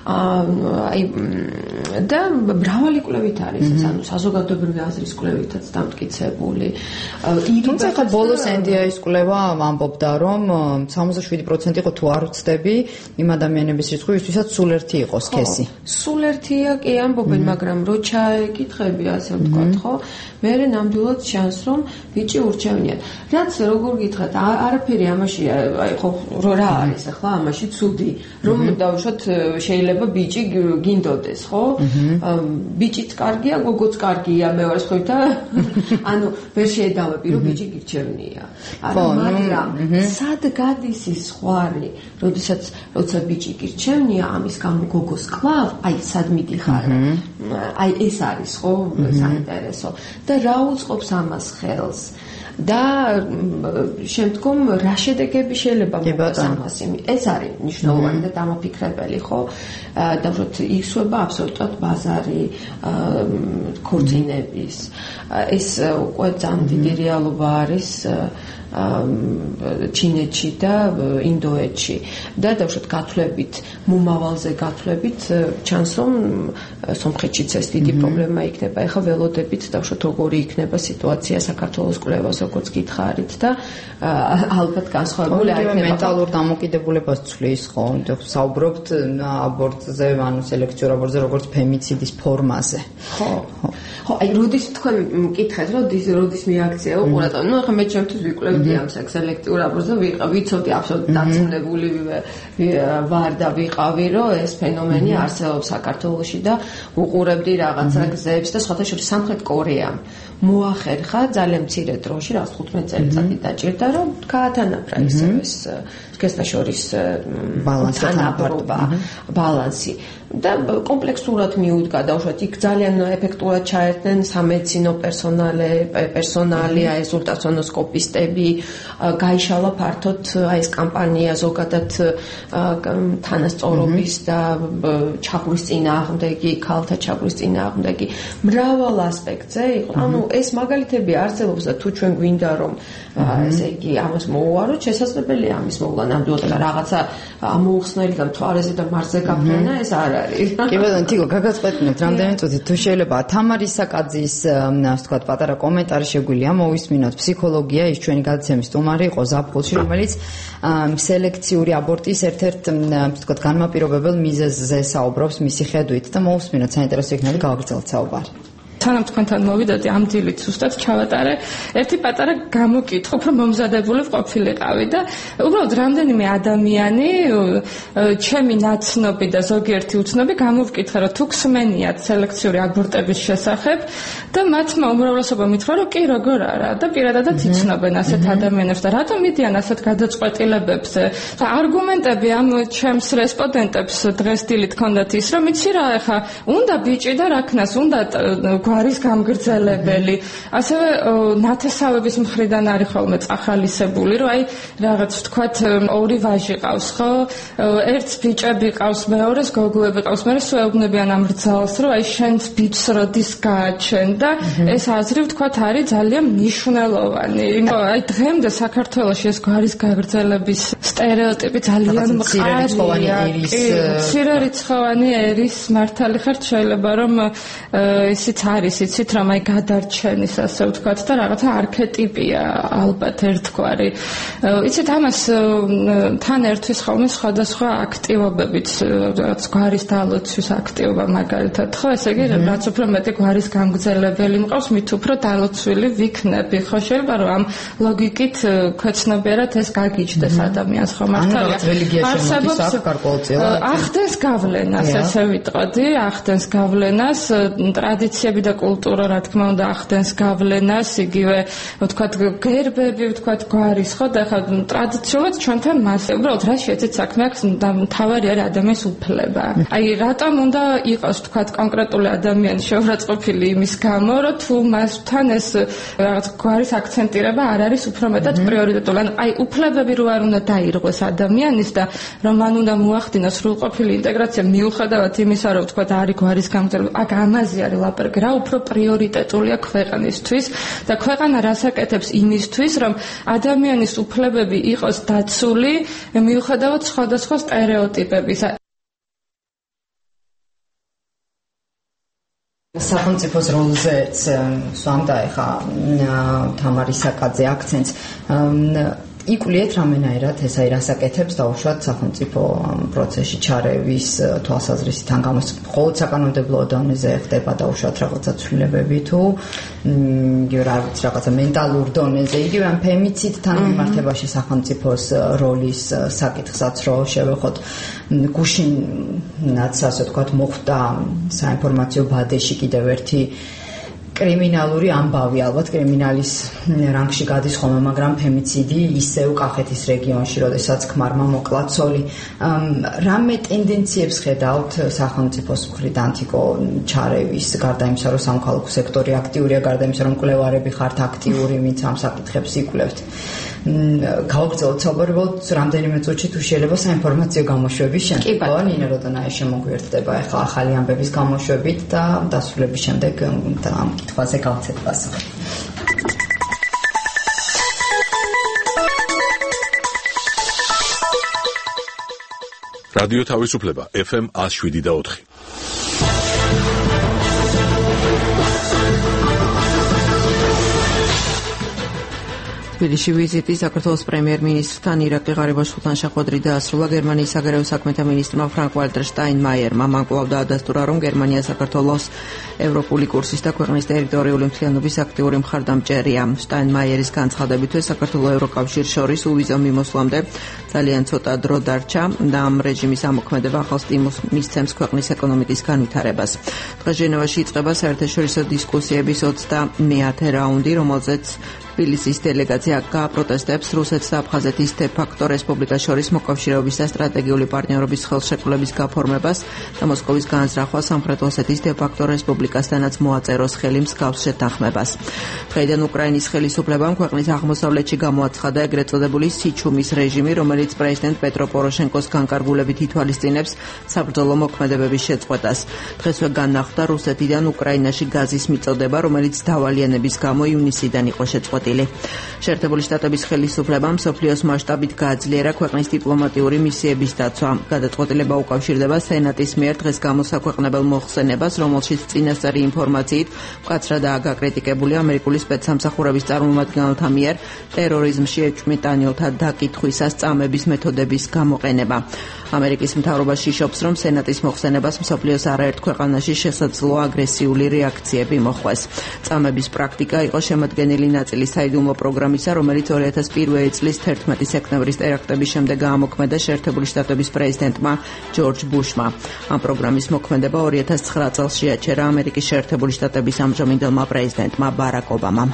აი და მრავალი კვლევით არის ეს ანუ საზოგადოებრივი აზრის კვლევითაც დამტკიცებული თუმცა ხა ბოლოს NDI-ის კვლევა ამბობდა რომ 67% იყო თუ არ ვცდები იმ ადამიანების რიცხვი ვისთვისაც სულ ერთი იყო სქესი სულ ერთია კი ამბობენ მაგრამ რო ჩაეკითხები ასე ვთქვათ ხო მე ნამდვილად ჩანს რომ ბიჭი ურჩევნიათ რაც როგორ გითხრათ არაფერი ამაში აი ხო რა არის ახლა ამაში ცუდი რომ დავუშვათ შეიძლება ბიჭი გინდოდეს ხო ბიჭიც კარგია გოგოც კარგია მეორე ხოთა ანუ ვერ შეედავები რომ ბიჭი გირჩევნია არა მაგრამ სად გადის ის ხვარი როცა ბიჭი გირჩევნია ამის გამო გოგოს კლავ აი სად მიდიხარ აი ეს არის ხო საინტერესო და რა უწყობს ამას ხელს და შემდგომ რა შედეგები შეიძლება მოხდეს ამას ეს არის მნიშვნელოვანი და დამაფიქრებელი ხო დავუშვათ ისვება აბსოლუტურად ბაზარი ქორწინების ეს უკვე ძალიან დიდი რეალობა არის ჩინეთში და ინდოეთში და დავუშვათ გათვლებით მომავალზე გათვლებით ჩანს რომ სომხეთშიც ეს დიდი პრობლემა იქნება ეხლა ველოდებით დავუშვათ როგორი იქნება სიტუაცია საქართველოს კვლევას როგორც გითხარით და ალბათ განსხვავებული არ იქნება მენტალურ დამოკიდებულებას ცვლის ხო საუბრობთ აბორტზე ანუ სელექციურ აბორტზე როგორც ფემიციდის ფორმაზე ხო აი როდის თქვენ მკითხეთ როდის მიაქცია უყურეთ ну ახლა მე ჩემთვის ვიკვლევთ მივდიოდი ამ სელექტიურ აბორტზე ვიცოდი აბსოლუტურად დაწუნებული ვარ და ვიყავი რომ ეს ფენომენი არსებობს საქართველოში და უყურებდი რაღაცა გზებს და სხვათა შორის სამხრეთ კორეამ მოახერხა ძალიან მცირე დროში რაღაც 15 წელიწადი დაჭირდა რომ გაათანაბრა ეს შორის ბალანსი და კომპლექსურად მიუდგა დაუშვათ იქ ძალიან ეფექტურად ჩაერთნენ სამედიცინო პერსონალი ეს ულტრასონოსკოპისტები გაიშალა ფართოდ ეს კამპანია ზოგადად თანასწორობის და ჩაგვრის წინააღმდეგი ქალთა ჩაგვრის წინააღმდეგი მრავალ ასპექტზე იყო ანუ ეს მაგალითები არსებობს და თუ ჩვენ გვინდა რომ ესე იგი ამას მოვუაროთ შესაძლებელია ამის მოვლა ნამდვილად რაღაცა ამოუხსნელი და მთვარეზე და მარზე გაფრენა ეს არ არის. კი ბატონო, თიგო, გაგაწყეთნებთ რამდენი წუთი თუ შეიძლება თამარ ისაკაძის ასე ვთქვათ პატარა კომენტარი შეგვიძლია მოვისმინოთ ფსიქოლოგია ის ჩვენი გადაცემის სტუმარი იყო ზაფხულში რომელიც სელექციური აბორტის ერთ-ერთ ასე ვთქვათ განმაპირობებელ მიზეზზე საუბრობს მისი ხედვით და მოვისმინოთ საინტერესო იქნება გავაგრძელოთ საუბარი. სანამ თქვენთან მოვიდოდი ამ დილით ზუსტად ჩავატარე ერთი პატარა გამოკითხვა უფრო მომზადებული ყოფილიყავი და უბრალოდ რამდენიმე ადამიანი ჩემი ნაცნობი და ზოგიერთი უცნობი გამოვკითხა რომ თუ ხსმენიათ სელექციური აბორტების შესახებ და მათმა უმრავლესობამ ითხრა რომ კი როგორ არა და პირადადაც იცნობენ ასეთ ადამიანებს და რატომ მიდიან ასეთ გადაწყვეტილებებზე და არგუმენტები ამ ჩემს რესპონდენტებს დღეს დილით ჰქონდათ ის რომ იცი რა ეხა უნდა ბიჭი და რა ქნას უნდა გვარის გამგრძელებელი ასევე ნათესავების მხრიდან არის ხოლმე წახალისებული რომ აი რაღაც ვთქვათ ორი ვაჟი ყავს ხო ერთს ბიჭები ყავს მეორეს გოგოები ყავს მე შეეუბნებიან ამ რძალს რომ აი შენს ბიჭს როდის გააჩენ და ეს აზრი ვთქვათ არის ძალიან მნიშვნელოვანი აი დღემდე საქართველოში ეს გვარის გაგრძელების სტერეოტიპი ძალიან მყარია მცირერიცხოვანი ერის მართალი ხართ შეიძლება რომ ისიც არის იცით რომ აი გადარჩენის ასე ვთქვათ და რაღაცა არქეტიპია ალბათ ერთგვარი იცით ამას თან ერთვის ხოლმე სხვადასხვა აქტივობებით რაღაც გვარის დალოცვის აქტივობა მაგალითად ხო ესე იგი რაც უფრო მეტი გვარის გამგრძელებელი მყავს მით უფრო დალოცვილი ვიქნები ხო შეიძლება რომ ამ ლოგიკით ქვეცნობიერად ეს გაგიჩნდეს ადამიანს ხო მართალია არსებობს ახდენს გავლენას ესე ვიტყოდი ახდენს გავლენას ტრადიციები და კულტურა რა თქმა უნდა ახდენს გავლენას იგივე ვთქვათ გერბები ვთქვათ გვარის ხო და ხა ტრადიციულად ჩვენთან მასე უბრალოდ რა შეეცეთ საქმე აქვს და მთავარი არის ადამიანის უფლება აი რატომ უნდა იყოს ვთქვათ კონკრეტული ადამიანი შეურაცხყოფილი იმის გამო რომ თუ მასთან ეს რაღაც გვარის აქცენტირება არ არის უფრო მეტად პრიორიტეტული ან აი უფლებები რო არ უნდა დაირღვეს ადამიანის და რომ მან უნდა მოახდინოს სრულყოფილი ინტეგრაცია მიუხედავად იმისა რომ ვთქვათ არის გვარის გამგრძელება აქ ამაზე არის ლაპარაკი რა უფრო პრიორიტეტულია ქვეყნისთვის და ქვეყანა რას აკეთებს იმისთვის რომ ადამიანის უფლებები იყოს დაცული მიუხედავად სხვადასხვა სტერეოტიპებისა სახელმწიფოს როლზეც სვამდა ეხა თამარ ისაკაძე აქცენტს იკვლიეთ რამენაირად ეს აი რას აკეთებს დაუშვათ სახელმწიფო პროცესში ჩარევის თვალსაზრისით ან მხოლოდ საკანონმდებლო დონეზე ხდება დაუშვათ რაღაცა ცვლილებები თუ რაღაცა მენტალურ დონეზე იგივე ამ ფემიციდთან მიმართებაში სახელმწიფოს როლის საკითხსაც რო შევეხოთ გუშინაც ასე ვთქვათ მოხდა საინფორმაციო ბადეში კიდევ ერთი კრიმინალური ამბავი ალბათ კრიმინალის რანგში გადის ხოლმე მაგრამ ფემიციდი ისევ კახეთის რეგიონში როდესაც ქმარმა მოკლა ცოლი რამე ტენდენციებს ხედავთ სახელმწიფოს მხრიდან თიკო ჩარევის გარდა იმისა რომ სამოქალაქო სექტორი აქტიურია გარდა იმისა რომ მკვლევარები ხართ აქტიური ვინც ამ საკითხებს იკვლევთ გავაგრძელოთ საუბარი რამდენიმე წუთში თუ შეიძლება საინფორმაციო გამოშვების შემდეგ ხო ნინო როდონაიშვილი შემოგვიერთდება ახლა ახალი ამბების გამოშვებით და დასრულების შემდეგ ამ კითხვაზე გავცეთ პასუხი რადიო თავისუფლება FM 107.4 თბილისში ვიზიტი საქართველოს პრემიერ-მინისტრთან ირაკლი ღარიბაშვილთან შეხვედრით დაასრულა გერმანიის საგარეო საქმეთა მინისტრმა ფრანკ-ვალტერ შტაინმაიერმა. მან კვლავ დაადასტურა, რომ გერმანია საქართველოს ევროპული კურსის და ქვეყნის ტერიტორიული მთლიანობის აქტიური მხარდამჭერია. შტაინმაიერის განცხადებითვე საქართველოს ევროკავშირს შორის უვიზო მიმოსვლამდე ძალიან ცოტა დრო დარჩა და ამ რეჟიმის ამოქმედება ახალ სტიმულს მისცემს ქვეყნის ეკონომიკის განვითარებას. დღეს ჟენევაში იწყება საერთაშორისო დისკუსიების 29-ე რაუნდი, რომელზეც თბილისის დელეგაცია გააპროტესტებს რუსეთს და აფხაზეთის დე-ფაქტო რესპუბლიკას შორის მოკავშირეობის და სტრატეგიული პარტნიორობის ხელშეკრულების გაფორმებას და მოსკოვის განზრახვა სამხრეთ ოსეთის დე-ფაქტო რესპუბლიკასთანაც მოაწეროს ხელი მსგავს შეთანხმებას. დღეიდან უკრაინის ხელისუფლებამ ქვეყნის აღმოსავლეთში გამოაცხადა ეგრეთ წოდებული სიჩუმის რეჟიმი, რომელიც პრეზიდენტ პეტრო პოროშენკოს განკარგულებით ითვალისწინებს საბრძოლო მოქმედებების შეწყვეტას. დღესვე განახლდა რუსეთიდან უკრაინაში გაზის მიწოდება, რომელიც დავალიანების გამო ივნისიდან იყო შეწყვეტილი. შეერთებული შტატების ხელისუფლებამ მსოფლიოს მასშტაბით გააძლიერა ქვეყნის დიპლომატიური მისიების დაცვა. გადაწყვეტილება უკავშირდება სენატის მიერ დღეს გამოსაქვეყნებელ მოხსენებას, რომელშიც წინასწარი ინფორმაციით მკაცრადაა გაკრიტიკებული ამერიკული სპეცსამსახურების წარმომადგენელთა მიერ ტერორიზმში ეჭვმიტანილთა დაკითხვისას წამების მეთოდების გამოყენება. ამერიკის მთავრობა შიშობს, რომ სენატის მოხსენებას მსოფლიოს არაერთ ქვეყანაში შესაძლოა აგრესიული რეაქციები მოხვეს. წამების პრაქტიკა იყო შემადგენელი ნაწილი საიდუმლო პროგრამისა, რომელიც 2001 წლის 11 სექტემბრის ტერაქტების შემდეგ გაამოქმედა შეერთებული შტატების პრეზიდენტმა ჯორჯ ბუშმა. ამ პროგრამის მოქმედება 2009 წელს შეაჩერა ამერიკის შეერთებული შტატების ამჟამინდელმა პრეზიდენტმა ბარაკ ობამამ.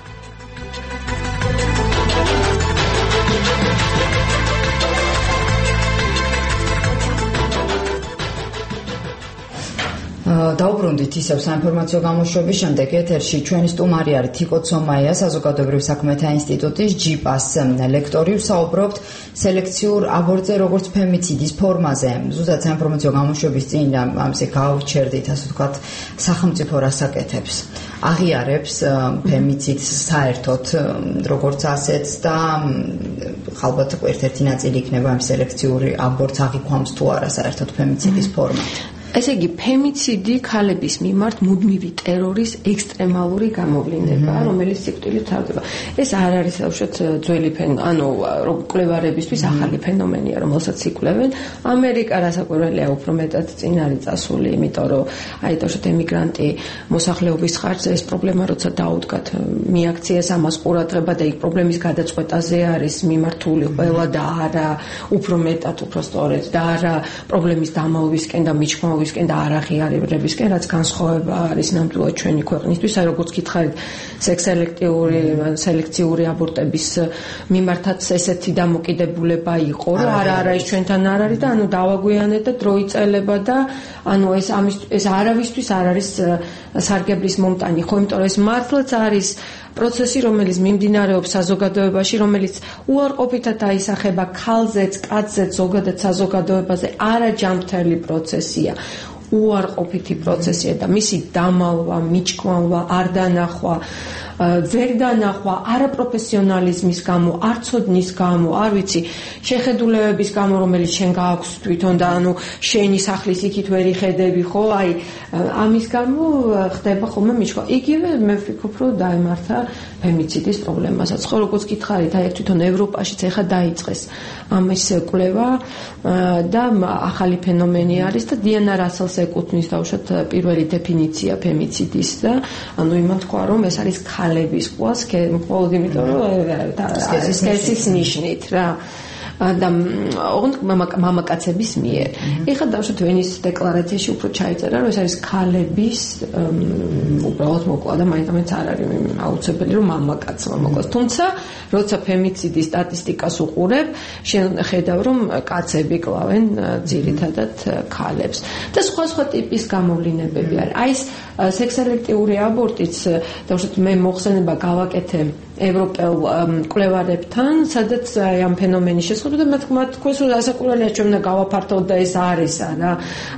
დაუბრუნდით ისევ საინფორმაციო გამოშვების შემდეგ ეთერში ჩვენი სტუმარი არის თიკო ცომაია, საზოგადოებრივ საქმეთა ინსტიტუტის ჯიპას ლექტორი. ვსაუბრობთ სელექციურ აბორტზე, როგორც ფემიციდის ფორმაზე. ზუსტად საინფორმაციო გამოშვების წინ ამაზე გავჩერდით, ასე ვთქვათ, სახელმწიფო რას აკეთებს. აღიარებს ფემიციდს საერთოდ როგორც ასეთს და ალბათ ერთ-ერთი ნაწილი იქნება ამ სელექციური აბორტს აღიქვამს თუ არა საერთოდ ფემიციდის ფორმა. ესე იგი, ფემიციდი ქალების მიმართ მუდმივი ტერორის ექსტრემალური გამოვლინებაა, რომელიც სიკვდილით თავდება. ეს არ არის უშუალოდ ძველი კვლევარებისთვის ახალი ფენომენია, რომელსაც იკვლევენ. ამერიკა რასაკვირველია უფრო მეტად წინ არის წასული, იმიტომ რომ უშუალოდ ემიგრანტი მოსახლეობის ხარჯზე ეს პრობლემა როცა დაუდგათ, მიაქციეს ამას ყურადღება და იქ პრობლემის გადაწყვეტაზე არის მიმართული ყველა და არა უფრო მეტად, უფრო სწორედ და არა პრობლემის დამალვისკენ და მიჩქმეულ ვისკენ და არაღიარებისკენ, რაც განსხვავება არის ნამდვილად ჩვენი ქვეყნისთვის. აი როგორც გითხარით, სელექციური აბორტების მიმართაც ესეთი დამოკიდებულება იყო, რომ არა ის ჩვენთან არ არის და დავაგვიანეთ და დრო იწელება და ეს არავისთვის არ არის სარგებლის მომტანი, ხო, იმიტომ რომ ეს მართლაც არის პროცესი, რომელიც მიმდინარეობს საზოგადოებაში, რომელიც უარყოფითად აისახება ქალზეც, კაცზეც, ზოგადად საზოგადოებაზე არაჯანმრთელი პროცესია. უარყოფითი პროცესია და მისი დამალვა, მიჩქმევა, არ დანახვა, ვერ დანახვა არაპროფესიონალიზმის გამო, არ ცოდნის გამო, არ ვიცი, შეხედულებების გამო, რომელიც შენ გააქვს თვითონ და შენი სახლის იქით ვერ იხედები, ხო? აი, ამის გამო ხდება ხოლმე მიჩქვა. იგივე მე ვფიქრობ, რომ დაემართა ფემიციდის პრობლემასაც. ხო, როგორც გითხარით, აი თვითონ ევროპაშიც ეხა დაიწყეს ამის კვლევა და ახალი ფენომენი არის და დიანა რასელს ეკუთვნის დაუშვათ პირველი დეფინიცია ფემიციდის და იმან თქვა, რომ ეს არის ქალების ყვალს, მხოლოდ იმიტომ, რომ სქესის ნიშნით რა. და მამაკაცების მიერ. ეხლა დავუშვათ ვენის დეკლარაციაში უფრო ჩაიწერა, რომ ეს არის ქალების უბრალოდ მოკლა და მაინც არ არის აუცილებელი რომ მამაკაცმა მოკლას. თუმცა, როცა ფემიციდის სტატისტიკას უყურებ, ხედავ რომ კაცები კლავენ ძირითადად ქალებს. და სხვა ტიპის გამოვლინებები არის. აი ეს სექსელექტიური აბორტიც, დავუშვათ მე მოხსენება გავაკეთე ევროპელ კვლევარებთან, სადაც ამ ფენომენის შესახებ და მათ თქვენს რომ ასაკურველია ჩვენ უნდა გავაფართოვოთ და ეს არის რა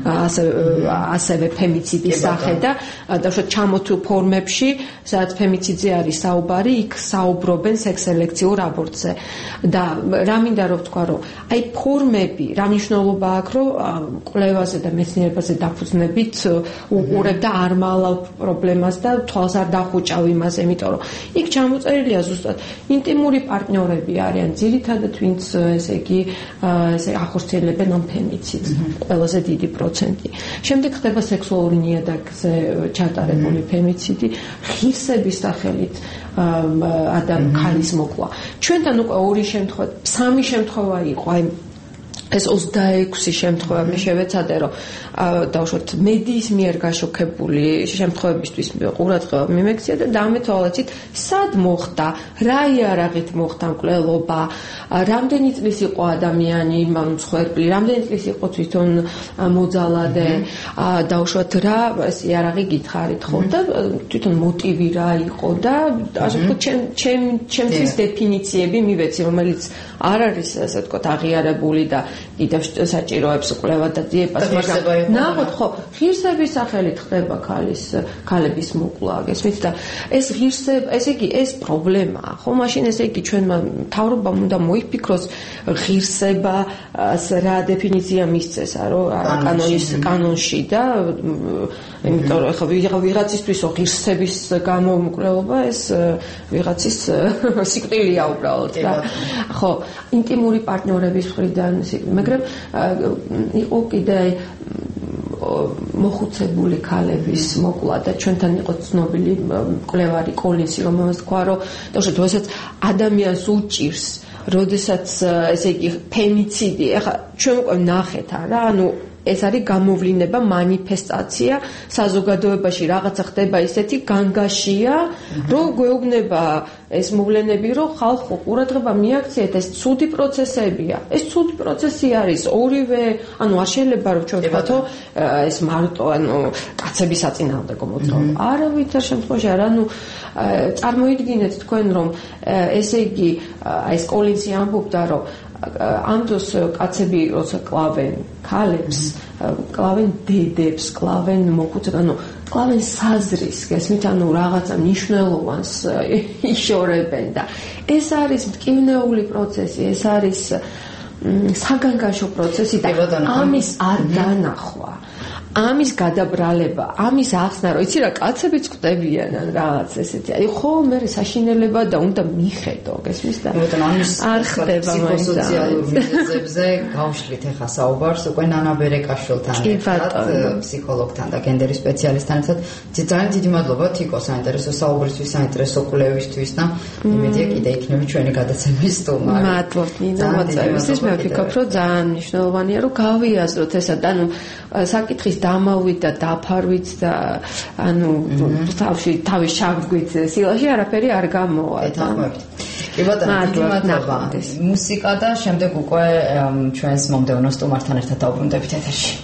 ასევე ფემიციდის სახე და დავუშვათ ჩამოთვლილ ფორმებში, სადაც ფემიციდზე არის საუბარი, იქ საუბრობენ სექსელექციურ აბორტზე. და რა მინდა რომ ვთქვა, რომ აი ფორმები, რა მნიშვნელობა აქვს, რომ კვლევაზე და მეცნიერებაზე დაფუძნებით უყურებ და არ ვაყალავ პრობლემას და თვალს არ დახუჭავ იმაზე, იმიტომ რომ იქ ჩამოწერილია ზუსტად ინტიმური პარტნიორები არიან ძირითადად, ვინც ესე იგი ახორციელებენ ამ ფემიციდს, ყველაზე დიდი პროცენტი. შემდეგ ხდება სექსუალური ნიადაგზე ჩატარებული ფემიციდი, ღირსების სახელით ქალის მოკლა. ჩვენთან უკვე 2 შემთხვევა, 3 შემთხვევა იყო, აი ეს 26 შემთხვევა მე შევეცადე, რომ დავუშვათ მედიის მიერ გაშოქებული შემთხვევებისთვის ყურადღება მიმექცია და დამეთვალեցით, სად მოხდა, რა იარაღით მოხდა მკვლელობა, რამდენი წლის იყო ადამიანი მსხვერპლი, რამდენი წლის იყო თვითონ მოძალადე, დავუშვათ რა ეს იარაღი გითხარით ხო და თვითონ მოტივი რა იყო და ასე ვთქვათ ჩემთვის დეფინიციები მივეცი, რომელიც არ არის ასე ვთქვათ აღიარებული და კიდევ საჭიროებს კვლევა და დიეპას, მაგრამ ნახოთ ხო, ღირსების სახელით ხდება ქალების მოკლა, გესმით და ეს ღირსება, ესე იგი ეს პრობლემაა, ხო, მაშინ ესე იგი ჩვენმა მთავრობამ უნდა მოიფიქროს ღირსებას რა დეფინიცია მისცესა, რომ კანონში და იმიტომ რომ ხო ვიღაცისთვის ღირსების გამომკვლელობა ეს ვიღაცის სიკვდილია უბრალოდ და ხო, ინტიმური პარტნიორების მხრიდან, მაგრამ იყო კიდე მოხუცებული ქალების მოკლა და ჩვენთან იყო ცნობილი მკვლევარი კოლინსი, რომელმაც თქვა, რომ როდესაც ადამიანს უჭირს, როდესაც ესე იგი ფემიციდი, ახლა ჩვენ უკვე ნახეთ არა, ანუ ეს არის გამოვლინება, მანიფესტაცია საზოგადოებაში რაღაცა ხდება ისეთი განგაშია, რომ გვეუბნება ეს მოვლენები, რომ ხალხო ყურადღება მიაქციეთ, ეს ცუდი პროცესებია. ეს ცუდი პროცესი არის ორივე, ანუ არ შეიძლება რომ ჩვენ ვთქვათ, ეს მარტო ანუ კაცების საწინააღმდეგო მოძრაობა. არავითარ შემთხვევაში არ, ანუ წარმოიდგინეთ თქვენ რომ ესე იგი ეს კოლინსი ამბობდა, რომ ამ დროს კაცები როცა კლავენ ქალებს, კლავენ დედებს, კლავენ მოხუცებს, ანუ კლავენ საზრის, გესმით, ანუ რაღაცა მნიშვნელოვანს იშორებენ და ეს არის მტკივნეული პროცესი, ეს არის საგანგაშო პროცესი და ამის არ განახვა. ამის გადაბრალება, ამის ახსნა, რომ იცი რა კაცებიც ხვდებიან ან რაღაც ესეთი. აი ხო, მე საშინელება და უნდა მიხედო, გესმის და არ ხდება მაინც სოციალურ მიზეზებზე გავშლით ახლა საუბარს უკვე ნანა ბერეკაშვილთან ერთად, ფსიქოლოგთან და გენდერის სპეციალისტთან ერთად. ძალიან დიდი მადლობა თიკო საინტერესო საუბრისთვის, საინტერესო კვლევისთვის და იმედია კიდე იქნება ჩვენი გადაცემის სტუმარი. მადლობთ ნინო მოწვევისთვის. მე ვფიქრობ, რომ ძალიან მნიშვნელოვანია, რომ გავიაზროთ ესა და ანუ საკითხის დამავით და დაფარვით და ანუ თავის შავგვით სილაში არაფერი არ გამოვა. კი ბატონო, დიდი მადლობა. მუსიკა და შემდეგ უკვე ჩვენს მომდევნო სტუმართან ერთად დავბრუნდებით ეთერში.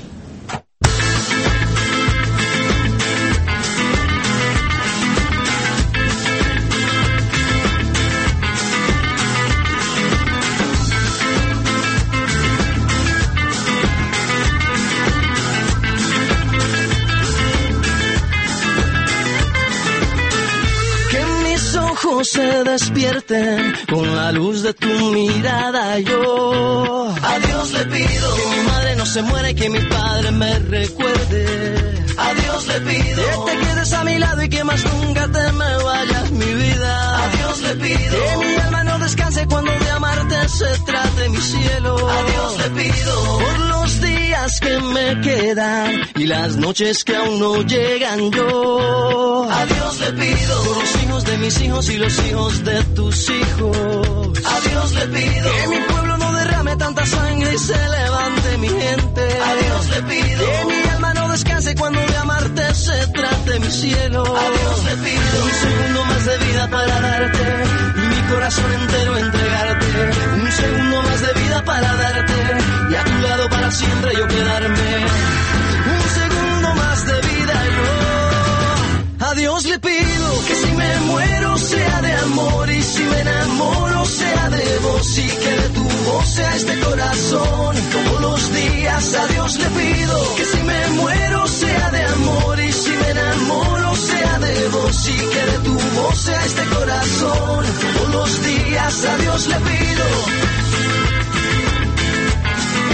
Se despierten con la luz de tu mirada. Yo a Dios le pido que mi madre no se muera y que mi padre me recuerde. A Dios le pido que te quedes a mi lado y que más nunca te me vayas, mi vida. A Dios le pido que mi alma no descanse cuando de amarte se trate, mi cielo. A Dios le pido por los días que me quedan y las noches que aún no llegan. Yo a Dios le pido por los hijos de mis hijos y los hijos de tus hijos. A Dios le pido que mi pueblo no derrame tanta sangre y se levante mi gente. A Dios le pido que mi alma no descanse cuando de amarte se trate, mi cielo. A Dios le pido un segundo más de vida para darte y mi corazón entero entregarte. Un segundo más de vida para darte y a tu lado para siempre yo quedarme. Un segundo más de vida yo. A Dios le pido que si me muero sea de amor y si me enamoro sea de vos y que de tu voz sea este corazón todos los días. A Dios le pido que si me muero sea de amor y si me enamoro sea de vos y que de tu voz sea este corazón todos los días. A Dios le pido.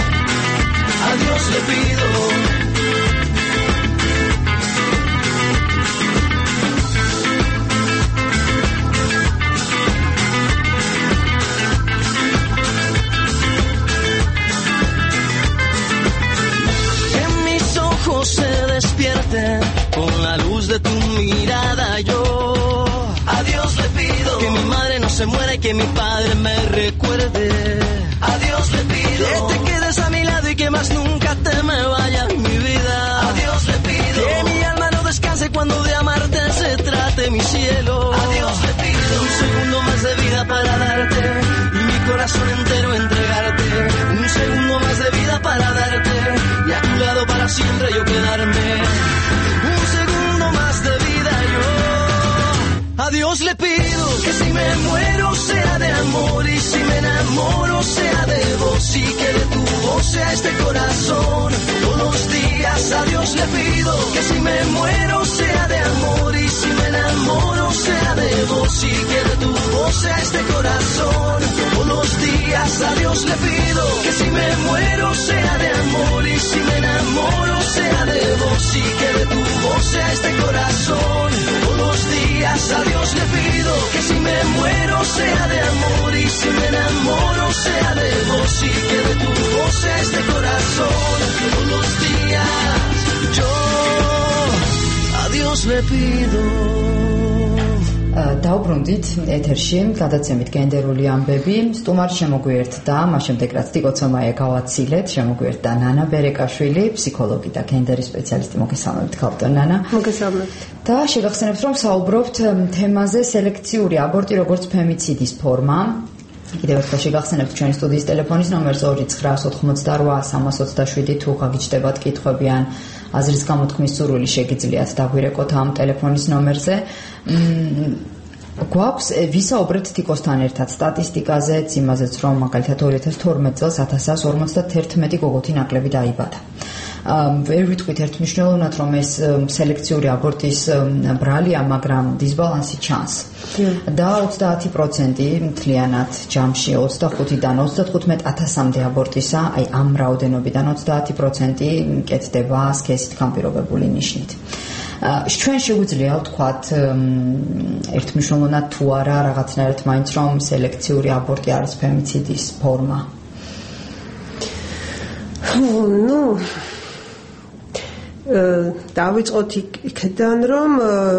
A Dios le pido. se muera y que mi padre me recuerde. A Dios le pido que te quedes a mi lado y que más nunca te me vayas, mi vida. A Dios le pido que mi alma no descanse cuando de amarte se trate, mi cielo. A Dios le pido un segundo más de vida para darte y mi corazón entero entregarte. Un segundo más de vida para darte y a tu lado para siempre yo quedarme. Un segundo más de vida yo. A Dios le pido que si me muero sea de amor y si me enamoro sea de vos y que de tu voz sea este corazón todos los días. A Dios le pido que si me muero sea de amor y si me enamoro sea de vos y que de tu voz sea este corazón todos los días. A Dios le pido que si me muero sea de amor y si me enamoro sea de vos y que de tu voz sea este corazón todos los días. A Dios le pido que si me muero sea de amor y si me enamoro sea de vos y que de tu voz sea este corazón todos los días. Yo a Dios le pido. დავბრუნდით ეთერში გადაცემით გენდერული ამბები. სტუმარი შემოგვიერთდა, მას შემდეგ რაც ტიკოცომაია გავაცილეთ, შემოგვიერთდა ნანა ბერეკაშვილი, ფსიქოლოგი და გენდერის სპეციალისტი. მოგესალმებით, ქალბატონ ნანა. მოგესალმებით. და შეგახსენებთ, რომ საუბრობთ თემაზე სელექციური აბორტი როგორც ფემიციდის ფორმა. კიდევ ერთხელ შეგახსენებთ ჩვენი სტუდიის ტელეფონის ნომერს 2998327 თუ გაგიჩნდებათ კითხვები ან აზრის გამოთქმის სურვილი შეგიძლიათ დაგვირეკოთ ამ ტელეფონის ნომერზე. გვაქვს ვისაუბრეთ ტიკოსთან ერთად სტატისტიკაზეც, იმაზეც რომ მაგალითად 2012 წელს 1151 გოგოთი ნაკლები დაიბადა. ვერ ვიტყვით ერთმნიშვნელოვნად რომ ეს სელექციური აბორტის ბრალია, მაგრამ დისბალანსი ჩანს. და 30% მთლიანად ჯამში 25-დან 35,000-მდე აბორტისა, აი ამ რაოდენობიდან 30% კეთდება სქესითგან პირობებული ნიშნით. ჩვენ შეგვიძლია ვთქვათ ერთმნიშვნელოვნად თუ არა რაღაცნაირად მაინც რომ სელექციური აბორტი არის ფემიციდის ფორმა. დავიწყოთ იქიდან რომ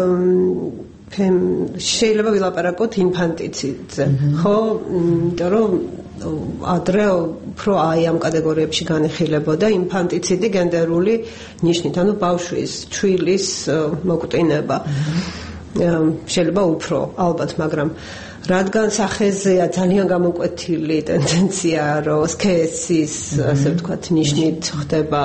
შეიძლება ვილაპარაკოთ ინფანტიციდზე, ხო? იმიტომ რომ ადრე უფრო აი ამ კატეგორიებში განიხილებოდა ინფანტიციდი გენდერული ნიშნით, ანუ ბავშვის, ჩვილის მოკვდინება. შეიძლება უფრო ალბათ, მაგრამ რადგან სახეზეა ძალიან გამოკვეთილი ტენდენცია, რომ სქესის, ასე ვთქვათ, ნიშნით ხდება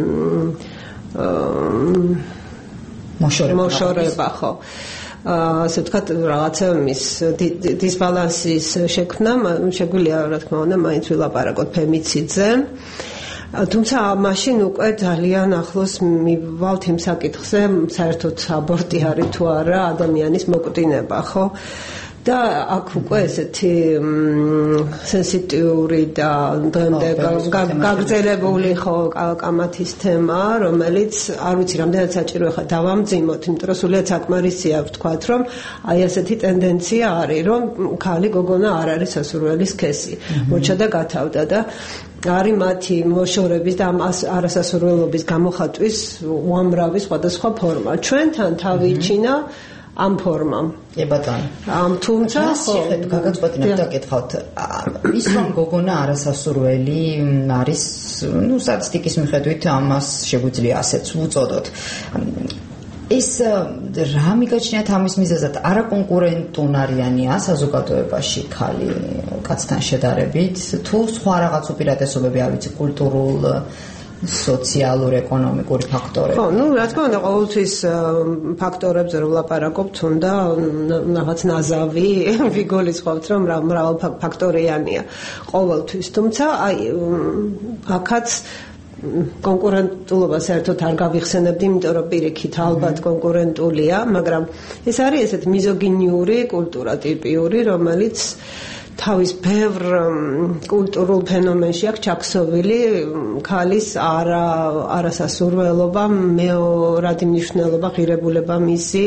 მოშორება, ხო? ასე ვთქვათ, რაღაცა მის დისბალანსის შექმნა შეგვიძლია, რა თქმა უნდა, მაინც ვილაპარაკოთ ფემიციდზე. თუმცა მაშინ უკვე ძალიან ახლოს მივალთ იმ საკითხზე, საერთოდ აბორტი არის თუ არა ადამიანის მოკვდინება, ხო? და აქ უკვე ესეთი სენსიტიური და დღემდე გაგრძელებული ხო კამათის თემა, რომელიც არ ვიცი რამდენად საჭირო ხა დავამძიმოთ, იმიტომ რომ სულიად საკმარისია ვთქვათ, რომ აი ესეთი ტენდენცია არის, რომ ქალი გოგონა არ არის სასურველი სქესი. მოჩა და გათავდა და არის მათი მოშორების და არასასურველობის გამოხატვის უამრავი სხვადასხვა ფორმა. ჩვენთან თავიჩინა ამ ფორმამ. კი ბატონო. თუმცა გაგაწყვეტინებ და გითხავთ, ის რომ გოგონა არასასურველი არის, სტატისტიკის მიხედვით ამას შეგვიძლია ასეც ვუწოდოთ. ეს რა მიგაჩნიათ ამის მიზეზად? არაკონკურენტულ არიანია საზოგადოებაში ქალი კაცთან შედარებით, თუ სხვა რაღაც უპირატესობები, არ ვიცი, კულტურულ სოციალურ, ეკონომიკური ფაქტორები. ხო, რა თქმა უნდა, ყოველთვის ფაქტორებზე რომ ვლაპარაკობთ, უნდა რაღაც ნაზავი ვიგულისხმობთ, რომ მრავალ ფაქტორიანია ყოველთვის. თუმცა აი აქაც კონკურენტულობა საერთოდ არ გავიხსენებდი, იმიტომ რომ პირიქით ალბათ კონკურენტულია, მაგრამ ეს არის ესეთ მიზოგინიური კულტურა ტიპიური, რომელიც თავის ბევრ კულტურულ ფენომენში აქვს ჩაქსოვილი ქალის არასასურველობა, მეორადი მნიშვნელობა, ღირებულება მისი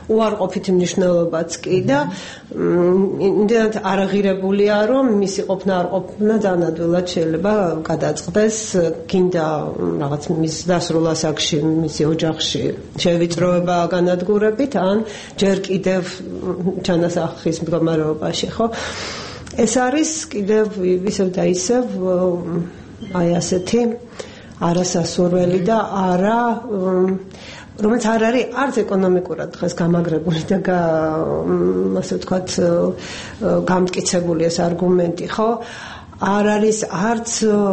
უარყოფითი მნიშვნელობაც კი და იმდენად არაღირებულია, რომ მისი ყოფნა არ ყოფნა დანადვილად შეიძლება გადაწყდეს, გინდა რაღაც მის დასრულ ასაკში, მისი ოჯახში შევიწროება განადგურებით, ან ჯერ კიდევ ჩანასახის მდგომარეობაში, ხო? ეს არის კიდევ ისევ და ისევ აი ასეთი არასასურველი და არა რომელიც არ არის არც ეკონომიკურად დღეს გამაგრებული და ასე ვთქვათ გამტკიცებული ეს არგუმენტი, ხო? არ არის არც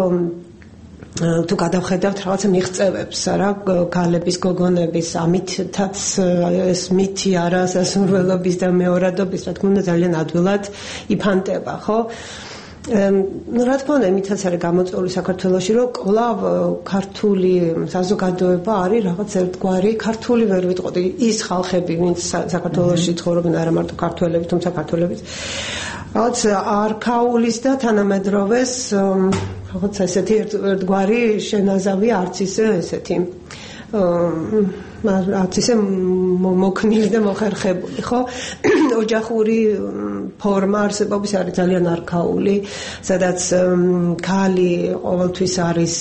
თუ გადავხედავთ რაღაცა მიღწევებს, რა, გალების, გოგონების, ამითაც ეს მითი არასასურველობის და მეორადობის, რა თქმა უნდა, ძალიან ადვილად იფანტება, ხო? რა თქმა უნდა, იმითაც არის გამოწვეული საქართველოში, რომ კვლავ ქართული საზოგადოება არის რაღაც ერთგვარი, ქართული ვერ ვიტყოდი, ის ხალხები, ვინც საქართველოში ცხოვრობენ, არა მარტო ქართველები, თუმცა ქართველებიც, რაღაც არქაულის და თანამედროვეს რაღაც ესეთი ერთგვარი შენაზავი არც ისე ესეთი არც ისე მოქნილი და მოხერხებული, ხო? ოჯახური ფორმა არსებობის არის ძალიან არქაული, სადაც ქალი ყოველთვის არის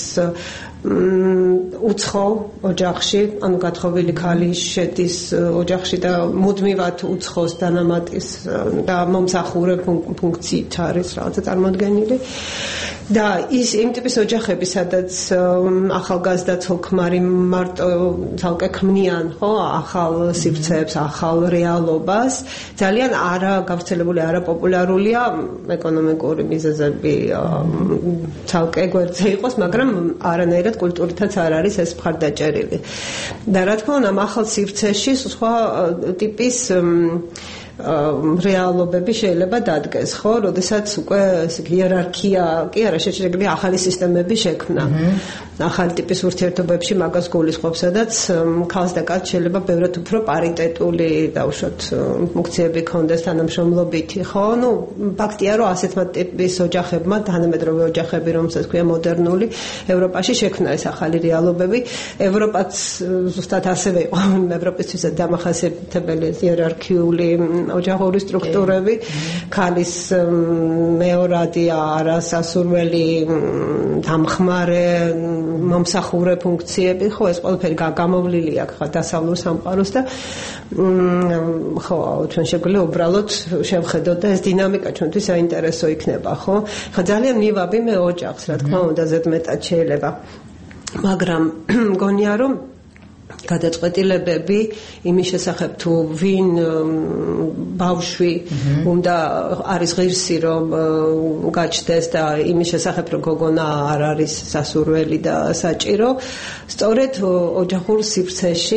უცხო ოჯახში, ანუ გათხოვილი ქალი შედის ოჯახში და მუდმივად უცხოს დანამატის და მომსახურე ფუნქციით არის რაღაცა წარმოდგენილი. და ის იმ ტიპის ოჯახები, სადაც ახალგაზრდა ცოლ-ქმარი მარტო თალკე ქმნიან, ხო, ახალ სივრცეებს, ახალ რეალობას, ძალიან არა გავრცელებული, არა პოპულარულია, ეკონომიკური მიზეზები თალკე გვერდზე იყოს, მაგრამ არანაირად კულტურითაც არ არის ეს მხარდაჭერილი. და რა თქმა უნდა, ახალ სივრცეში სხვა ტიპის რეალობები შეიძლება დადგეს, ხო? როდესაც უკვე იერარქია, კი არა, შეჭრილი ახალი სისტემები შექმნა. ახალი ტიპის ურთიერთობებში მაგას გულისხმობს, სადაც ქალს და კაცს შეიძლება ბევრად უფრო პარიტეტული დაუშვათ ფუნქციები ქონდეს თანამშრომლობითი, ხო? ნუ ფაქტია, რომ ასეთმა ტიპის ოჯახებმა, თანამედროვე ოჯახები, რომელსაც ქვია მოდერნული, ევროპაში შექმნა ეს ახალი რეალობები. ევროპაც ზუსტად ასევე იყო, ევროპისთვის დამახასიათებელი იერარქიული ოჯახური სტრუქტურები, ქალის მეორადი არასასურველი დამხმარე მომსახურე ფუნქციები, ხო, ეს ყველაფერი გამოვლილი აქ დასავლურ სამყაროს და ხო, ჩვენ შეგვიძლია უბრალოდ შევხედოთ და ეს დინამიკა ჩვენთვის საინტერესო იქნება, ხო? ხა ძალიან მივაბი მე ოჯახს, რა თქმა უნდა, ზედმეტად შეიძლება. მაგრამ მგონია, რომ გადაწყვეტილებები იმის შესახებ თუ ვინ ბავშვი უნდა არის ღირსი რომ გაჩნდეს და იმის შესახებ რომ გოგონა არ არის სასურველი და საჭირო სწორედ ოჯახურ სივრცეში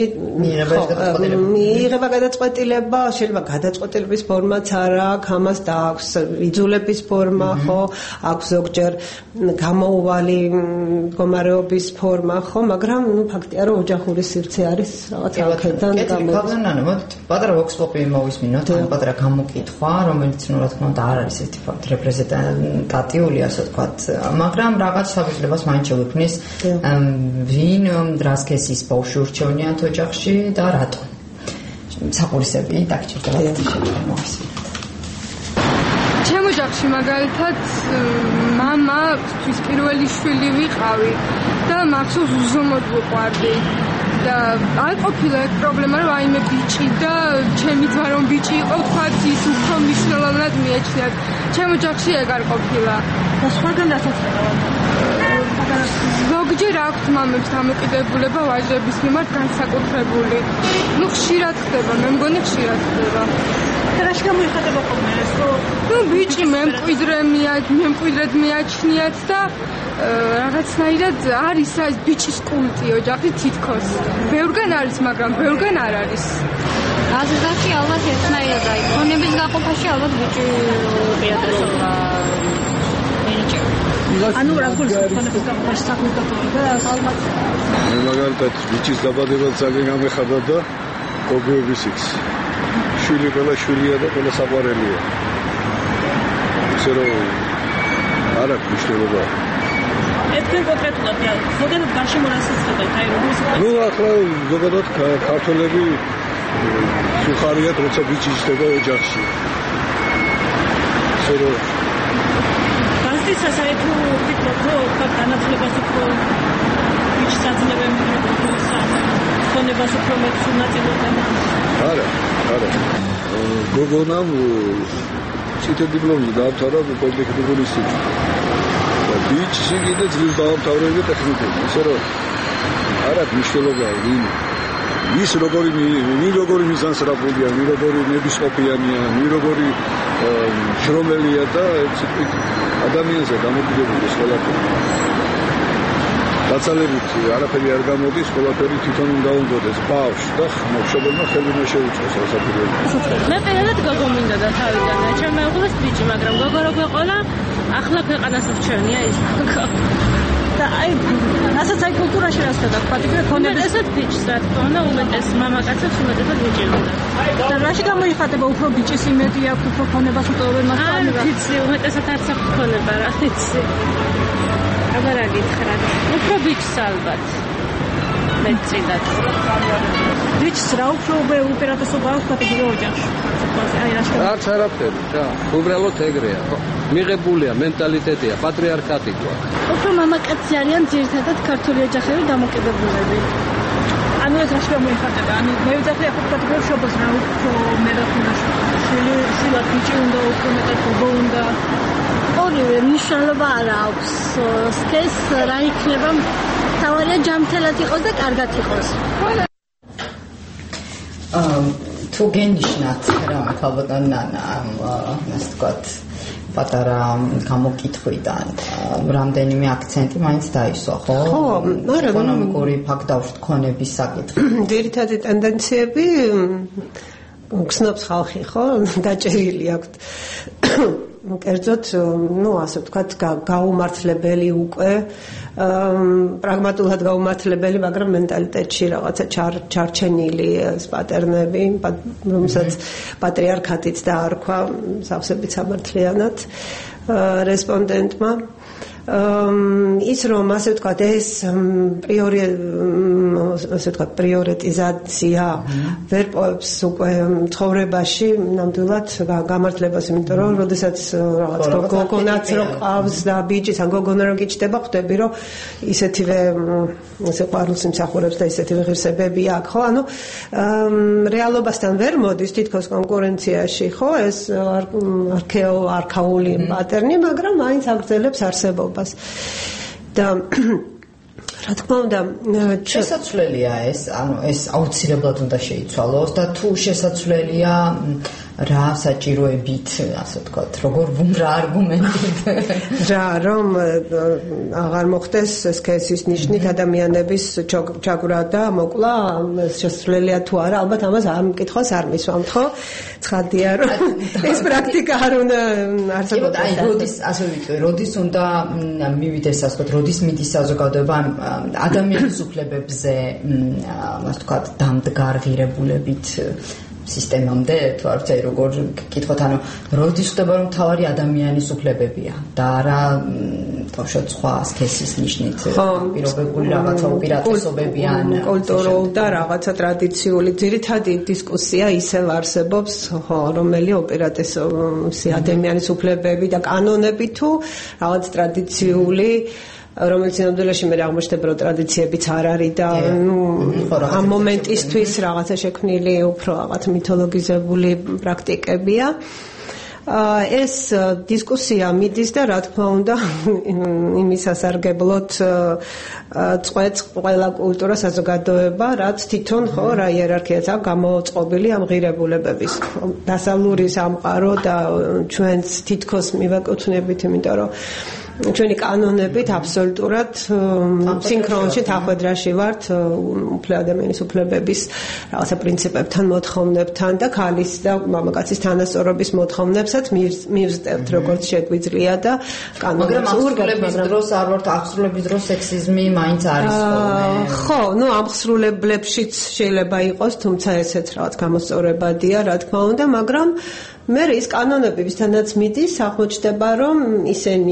მიიღება გადაწყვეტილება შეიძლება გადაწყვეტილების ფორმაც არ აქვს ამას და აქვს იძულების ფორმა ხო აქვს ზოგჯერ გამოუვალი მდგომარეობის ფორმა ხო მაგრამ ნუ ფაქტია რომ ოჯახური სივრცე არის რაღაც აქედან გამოდის. პატარა ვოქსპოპი მოვისმინოთ, ან პატარა გამოკითხვა, რომელიც ნუ რა თქმა უნდა არ არის ეს ფაქტ რეპრეზენტატიული, ასე ვთქვათ, მაგრამ რაღაც საფუძვლებას მაინც შევქმნის ვინ დრასკესის ბავშვი ურჩევნიათ ოჯახში და რატომ. საყურისები დაგჭირდებათ მოვისმინოთ. ჩემ ოჯახში მაგალითად მამა თვის პირველი შვილი ვიყავი და მახსოვს უზომოდ ვიყვარდი. და არ ყოფილა ეს პრობლემა რომ აიმე ბიჭი და ჩემი ძმა რომ ბიჭი იყო თქვათ ის უფრო მნიშვნელოვნად მიეჩნიათ ჩემ ოჯახში ეგ არ ყოფილა და სხვაგან დასაწყებად ზოგჯერ აქვს მამებს დამოკიდებულება ვაჟების მიმართ განსაკუთრებული ნუ ხშირად ხდება მე მგონი ხშირად ხდება და რაში გამოიხატება ხოლმე ეს რომ ნუ ბიჭი მემკვიდრედ მიაჩნიათ და რაღაცნაირად არის ეს ბიჭის კულტი ოჯახი თითქოს. ბევრგან არის, მაგრამ ბევრგან არ არის. აზრში ალბათ ერთნაირად არის. ქონების გაყოფაში ალბათ ბიჭი პიატრესობა ენიჭება. ანუ რა გულისხმობ ქონების გაყოფაში საქმის გაყოფა ალბათ. მე მაგალითად ბიჭის დაბადება ძალიან გამეხარდა და გოგოების ის. შვილი ყველა შვილია და ყველა საყვარელია. ისე რომ არ აქვს მნიშვნელობა. ეთქენ კონკრეტულად ზოგადად გარშემო რა სიცხებაა აი როგორ ნუ ახლა ზოგადად ქართველები სუხარია როცა ბიჭი იზრდება ოჯახში. ისე რომ გასტიცა საერთო ვფიქრობ, რომ განათლებას უფრო ბიჭს აძლევენ ქონებას უფრო მეტს უნაწილობენ. არა. გოგონამ ციტე დიპლომი დაამთავრა პოლიტექნიკური ინსტიტუტი. და ბიჭი კიდე ძლის დაამთავრა ტექნიკუმი. ისე რომ არა მნიშვნელობა ის როგორი მიზანსრაფულია, როგორი ნებისყოფიანია, როგორი შრომელია და ადამიანზე დამოკიდებული ყველაფერი. დაცალებით არაფერი არ გამოდის, ყველაფერი თვითონ უნდა უნდოდეს ბავშვს და მშობელმა ხელი უნდა შეუწყოს ასაფრთხოებად. მე პირადად გოგო მინდა და თავიდან, ჩემ მეუღლეს ბიჭი, მაგრამ გოგო რო გვეყოლა, ახლა ქვეყანას რჩენია ის გოგო. და აი, რასაც აი კულტურაში რას გადაგვხატ, იქ უმეტესად ბიჭს, რა თქმა უნდა, უმეტეს მამაკაცებს უმეტესად ბიჭი უნდა. და რაში გამოიხატება უფრო ბიჭის იმედი აქვს, უფრო ქონებას უტოვებენ მას ამ რა? ვიცი, უმეტესად არც აქვს ქონება რა, ვიცი. აბა რა გითხრათ, უფრო ბიჭს ალბათ. მეწილად. ბიჭს რა უფრო უპირატესობა აქვს პატიჟო ოჯახში. აი რაში? არაფერი, რა. უბრალოდ ეგრეა. მიღებულია მენტალიტეტია, პატრიარქატი გვაქვს. უფრო მამაკაცი არიან ძირითადად ქართული ოჯახები დამოკიდებულები. ანუ ეს რაში გამოიხატება? ანუ მე ვიძახი ახლა პატიჟო შობას რა უფრო მეტად უნდა შვილად ბიჭი უნდა უფრო მეტად გოგო უნდა. ორივე მნიშვნელობა არ აქვს. ეს რა იქნება? თავარია ჯამთელად იყოს და კარგად იყოს. თუ გენიშნათ რა ქალბატონ ნანა, ასე ვთქვათ, პატარა გამოკითხვიდან რამდენიმე აქცენტი მაინც დაისვა, ხო? ხო, არა, ეკონომიკური ფაქტაურით ქონების საკითხი. ძირითადი ტენდენციები გზნობს ხალხი, ხო? დაჭერილი აქვს. კერძოდ, ასე ვთქვათ, გაუმართლებელი უკვე პრაგმატულად გაუმართლებელი, მაგრამ მენტალიტეტში რაღაცა ჩარჩენილი პატერნები, რომელსაც პატრიარქატიც დაარქვა სავსებით სამართლიანად რესპონდენტმა. ის რომ ასე ვთქვათ ეს პრიორიტიზაცია ვერ პოებს უკვე ცხოვრებაში ნამდვილად გამართლებას, იმიტომ რომ როდესაც რაღაც გოგონაც რო ყავს და ბიჭიც ან გოგონა რო გიჩდება, ხვდები რომ ისეთივე სიყვარულს იმსახურებს და ისეთივე ღირსებები აქვს, ხო? ანუ რეალობასთან ვერ მოდის თითქოს კონკურენციაში, ხო? ეს არქაული პატერნი, მაგრამ მაინც აგრძელებს არსებობას. და რა თქმა უნდა, შესაძლებელია ეს, ანუ ეს აუცილებლად უნდა შეიცვალოს და თუ შესაძლებელია რა საჭიროებით, ასე ვთქვათ, როგორ რა არგუმენტით რა რომ აღარ მოხდეს სქესის ნიშნით ადამიანების ჩაგვრა და მოკლა, შესაძლებელია თუ არა, ალბათ ამას ამ კითხვას არ მისვამთ, ხო? ცხადია რომ ეს პრაქტიკა არ უნდა არსებობდეს. აი, როდის ასე ვიტყვი, როდის უნდა მივიდეს, ასე ვთქვათ, როდის მიდის საზოგადოება ადამიანის უფლებებზე, ასე ვთქვათ, დამდგარ ღირებულებით სისტემამდე, თუ არ ვიცი როგორ გკითხოთ, ანუ როდის ხდება რომ თავარი ადამიანის უფლებებია და არა თავშოთ სხვა სქესის ნიშნით პირობებული რაღაცა უპირატესობები ან კულტურულ და რაღაცა ტრადიციული ძირითადი დისკუსია ისევ არსებობს, ხო, რომელი უპირატესობი ადამიანის უფლებები და კანონები თუ რაღაც ტრადიციული რომელიც ნამდვილად მე აღმოჩნდება რომ ტრადიციებიც არ არის და ამ მომენტისთვის რაღაცა შექმნილი უფრო რაღაც მითოლოგიზებული პრაქტიკებია. ეს დისკუსია მიდის და რა თქმა უნდა იმის სასარგებლოდ წყვეტს ყველა კულტურა საზოგადოება, რაც თვითონ ხო რა იერარქიაც აქვს გამოწყობილი ამ ღირებულებების. დასავლური სამყარო და ჩვენც თითქოს მივაკუთვნებით, იმიტომ რომ ჩვენი კანონებით აბსოლუტურად სინქრონში თანხმედრაში ვართ უფლე ადამიანის უფლებების რაღაცა პრინციპებთან, მოთხოვნებთან და ქალის და მამაკაცის თანასწორობის მოთხოვნებსაც მივზდევთ, როგორც შეგვიძლია და კანონებს უღრგებთ, მაგრამ დროს არ ვართ აღსრულების დროს სექსიზმი მაინც არის ხოლმე. ხო, ნუ აღსრულებლებშიც შეიძლება იყოს, თუმცა ესეც რაღაც გამოსწორებადია, რა თქმა უნდა, მაგრამ მე ის კანონები ვისთანაც მიდის, აღმოჩნდება, რომ ისინი არ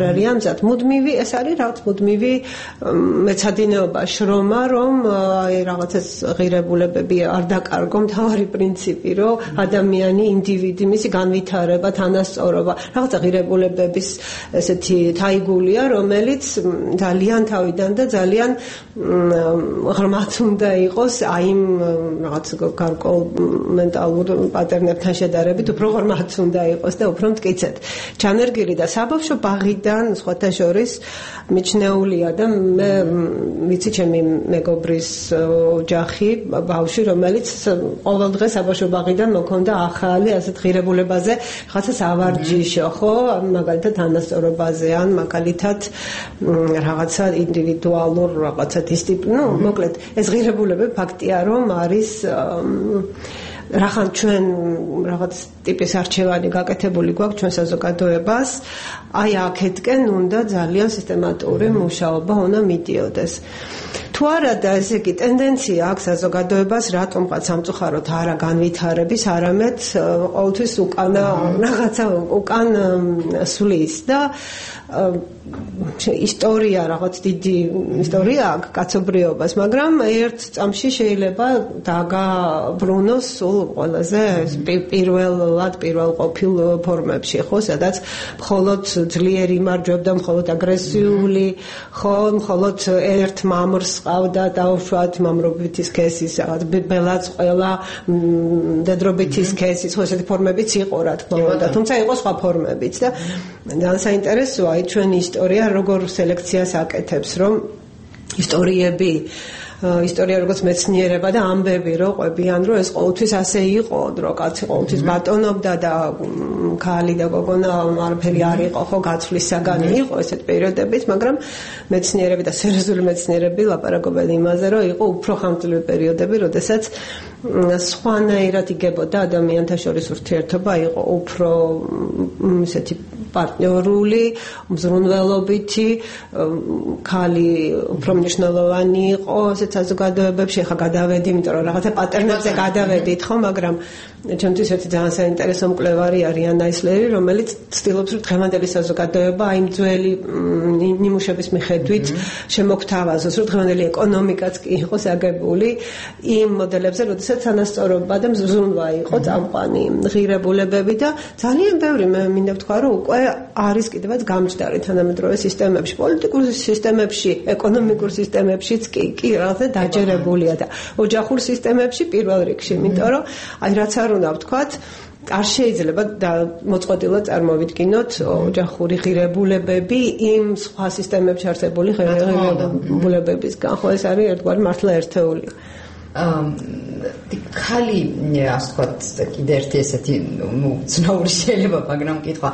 არიან მზად. მუდმივი ეს არის რაღაც მუდმივი მეცადინეობა შრომა, რომ აი რაღაცას ღირებულებები არ დაკარგო, მთავარი პრინციპი, რომ ადამიანი, ინდივიდი, მისი განვითარება, თანასწორობა, რაღაცა ღირებულებების ესეთი თაიგულია, რომელიც ძალიან თავიდან და ძალიან ღრმად უნდა იყოს აი იმ რაღაც გარკვეულ მენტალურ პატერნებთან შედარებით უფრო ღრმად უნდა იყოს და უფრო მტკიცედ. ჩანერგილი და საბავშვო ბაღიდან სხვათა შორის მიჩნეულია და მე ვიცი ჩემი მეგობრის ოჯახი, ბავშვი, რომელიც ყოველ დღე საბავშვო ბაღიდან მოქონდა ახალი ასეთ ღირებულებაზე, რაღაცას ავარჯიშო, ხო, მაგალითად თანასწორობაზე ან მაგალითად რაღაცა ინდივიდუალურ რაღაცა დისციპლინა, მოკლედ ეს ღირებულებები ფაქტია, რომ არის რახან ჩვენ რაღაც ტიპის არჩევანი გაკეთებული გვაქვს ჩვენ საზოგადოებას, აი აქეთკენ უნდა ძალიან სისტემატური მუშაობა უნდა მიდიოდეს. თუ არა და ესე იგი ტენდენცია აქვს საზოგადოებას რატომღაც სამწუხაროდ არა განვითარების, არამედ ყოველთვის უკანა რაღაცა უკან სვლის და ისტორია რაღაც დიდი ისტორია აქვს კაცობრიობას, მაგრამ ერთ წამში შეიძლება დაგაბრუნოს სულ ყველაზე პირველ ყოფილ ფორმებში, ხო, სადაც მხოლოდ ძლიერი იმარჯვებდა, მხოლოდ აგრესიული, ხო, მხოლოდ ერთ მამრს ყავდა დაუშვათ მამრობითი სქესის, რაღაც ბელაც ყველა მდედრობითი სქესის, ხო, ესეთი ფორმებიც იყო, რა თქმა უნდა, თუმცა იყო სხვა ფორმებიც და ძალიან საინტერესოა აი ჩვენი ისტორია როგორ სელექციას აკეთებს, რომ ისტორია როგორც მეცნიერება და ამბები რო ყვებიან, რომ ეს ყოველთვის ასე იყო, რომ კაცი ყოველთვის ბატონობდა და ქალი და გოგონა არაფერი არ იყო, ხო, გაცვლის საგანი იყო ესეთ პერიოდებიც, მაგრამ მეცნიერები და სერიოზული მეცნიერები ლაპარაკობენ იმაზე, რომ იყო უფრო ხანგრძლივი პერიოდები, როდესაც სხვანაირად იგებოდა ადამიანთა შორის ურთიერთობა, იყო უფრო ესეთი პარტნიორული, მზრუნველობითი, ქალი უფრო მნიშვნელოვანი იყო ესეთ საზოგადოებებში, ახლა გადავედი, იმიტომ რომ რაღაცა პატერნებზე გადავედით, ხო, მაგრამ ჩემთვის ერთი ძალიან საინტერესო მკვლევარი არის ანა ისლერი, რომელიც ცდილობს, რომ დღევანდელი საზოგადოება აი იმ ძველი ნიმუშების მიხედვით შემოგთავაზოს, რომ დღევანდელი ეკონომიკაც კი იყოს აგებული იმ მოდელებზე, როდესაც თანასწორობა და მზრუნვა იყო წამყვანი ღირებულებები და ძალიან ბევრი მე მინდა ვთქვა, რომ უკვე არის კიდევაც გამჯდარი თანამედროვე სისტემებში, პოლიტიკურ სისტემებში, ეკონომიკურ სისტემებშიც კი რაღაცა დაჯერებულია და ოჯახურ სისტემებში პირველ რიგში, იმიტომ რომ აი რაც არ უნდა ვთქვათ, არ შეიძლება მოწყვეტილად წარმოვიდგინოთ ოჯახური ღირებულებები იმ სხვა სისტემებში არსებული ღირებულებებისგან, ხო, ეს არის ერთგვარი მართლა ერთეული. ხალი ასე ვთქვათ კიდე ერთი ესეთი ცნობილი შეიძლება, მაგრამ კითხვა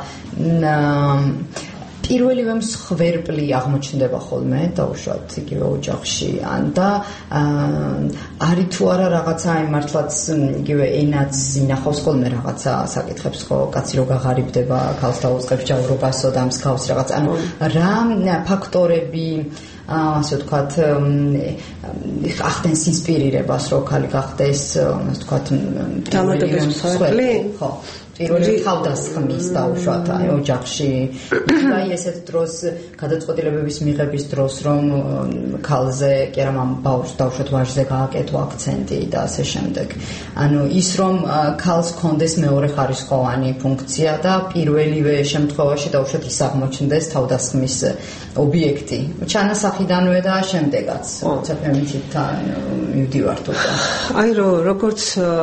პირველივე მსხვერპლი აღმოჩნდება ხოლმე დაუშვათ იგივე ოჯახში ან და არის თუ არა რაღაცა აი მართლაც იგივე ენაც ინახავს ხოლმე რაღაცა საკითხებს, ხო, კაცი რო გაღარიბდება, ქალს დაუწყებს ჯავრობასო და მსგავს რაღაც, ანუ რა ფაქტორები ასე ვთქვათ ახდენს ინსპირირებას, რომ ქალი გახდეს ასე ვთქვათ დამატების მსხვერპლი, ხო, პირველი თავდასხმის დაუშვათ აი ოჯახში, აი ესეთ დროს გადაწყვეტილებების მიღების დროს რომ ქალზე კი არა ბავშვს დაუშვათ ვაჟზე გააკეთო აქცენტი და ასე შემდეგ. ანუ ის რომ ქალს კონდეს მეორე ხარისხოვანი ფუნქცია და პირველივე შემთხვევაში დაუშვათ ის აღმოჩნდეს თავდასხმის ობიექტი. ჩანასახიდანვე და შემდეგაც. ცოტა მივდივართ უკვე. აი როგორც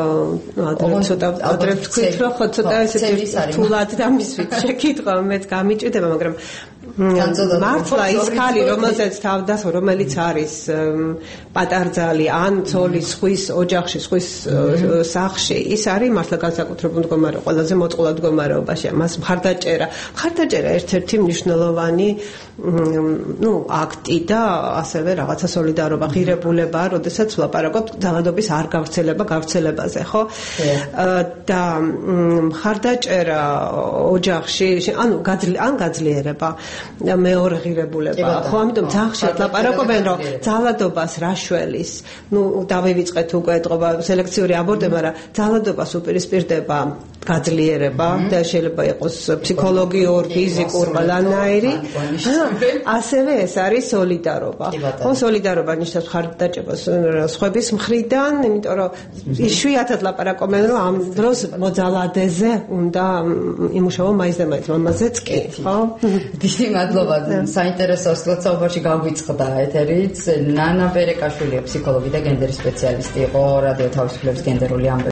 ადრე ვთქვით, რომ ხო ცოტა ესეთი თულად დამისვით შეკითხვა მეც გამიჭირდება, მაგრამ მართლა ის ქალი, რომელიც არის პატარძალი ან ცოლის სხვის ოჯახში, სხვის სახლში, ის არის მართლა განსაკუთრებულ მდგომარეობაში, ყველაზე მოწყვლად მდგომარეობაში. მას მხარდაჭერა ერთ-ერთი მნიშვნელოვანი აქტი და ასევე რაღაცა სოლიდარობა, ღირებულება, როდესაც ვლაპარაკობთ ძალადობის არ გავრცელებაზე, ხო? და მხარდაჭერა ოჯახში, ანუ გაძლიერება და მეორე ღირებულება, ხო, ამიტომ ძალიან ხშირად ლაპარაკობენ, რომ ძალადობას რა შველის, დავივიწყეთ უკვე ეთყობა სელექციური აბორტება, მაგრამ ძალადობას უპირისპირდება გაძლიერება და შეიძლება იყოს ფსიქოლოგიურ, ფიზიკურ, ყველანაირი. ასევე ეს არის სოლიდარობა. ხო, სოლიდარობა ნიშნავს ხარდაჭერას სხვების მხრიდან, იმიტომ რომ იშვიათად ლაპარაკობენ, რომ ამ დროს მოძალადეზე უნდა იმუშაო მაინც და მაინც მამაზეც კი, ხო? დიდი მადლობა. საინტერესო სლოცავობაში გავიწყდა ეთერიც. ნანა პერეკაშვილი, ფსიქოლოგი და გენდერის სპეციალისტი იყო რადიო თავისუფლების გენდერული ამბები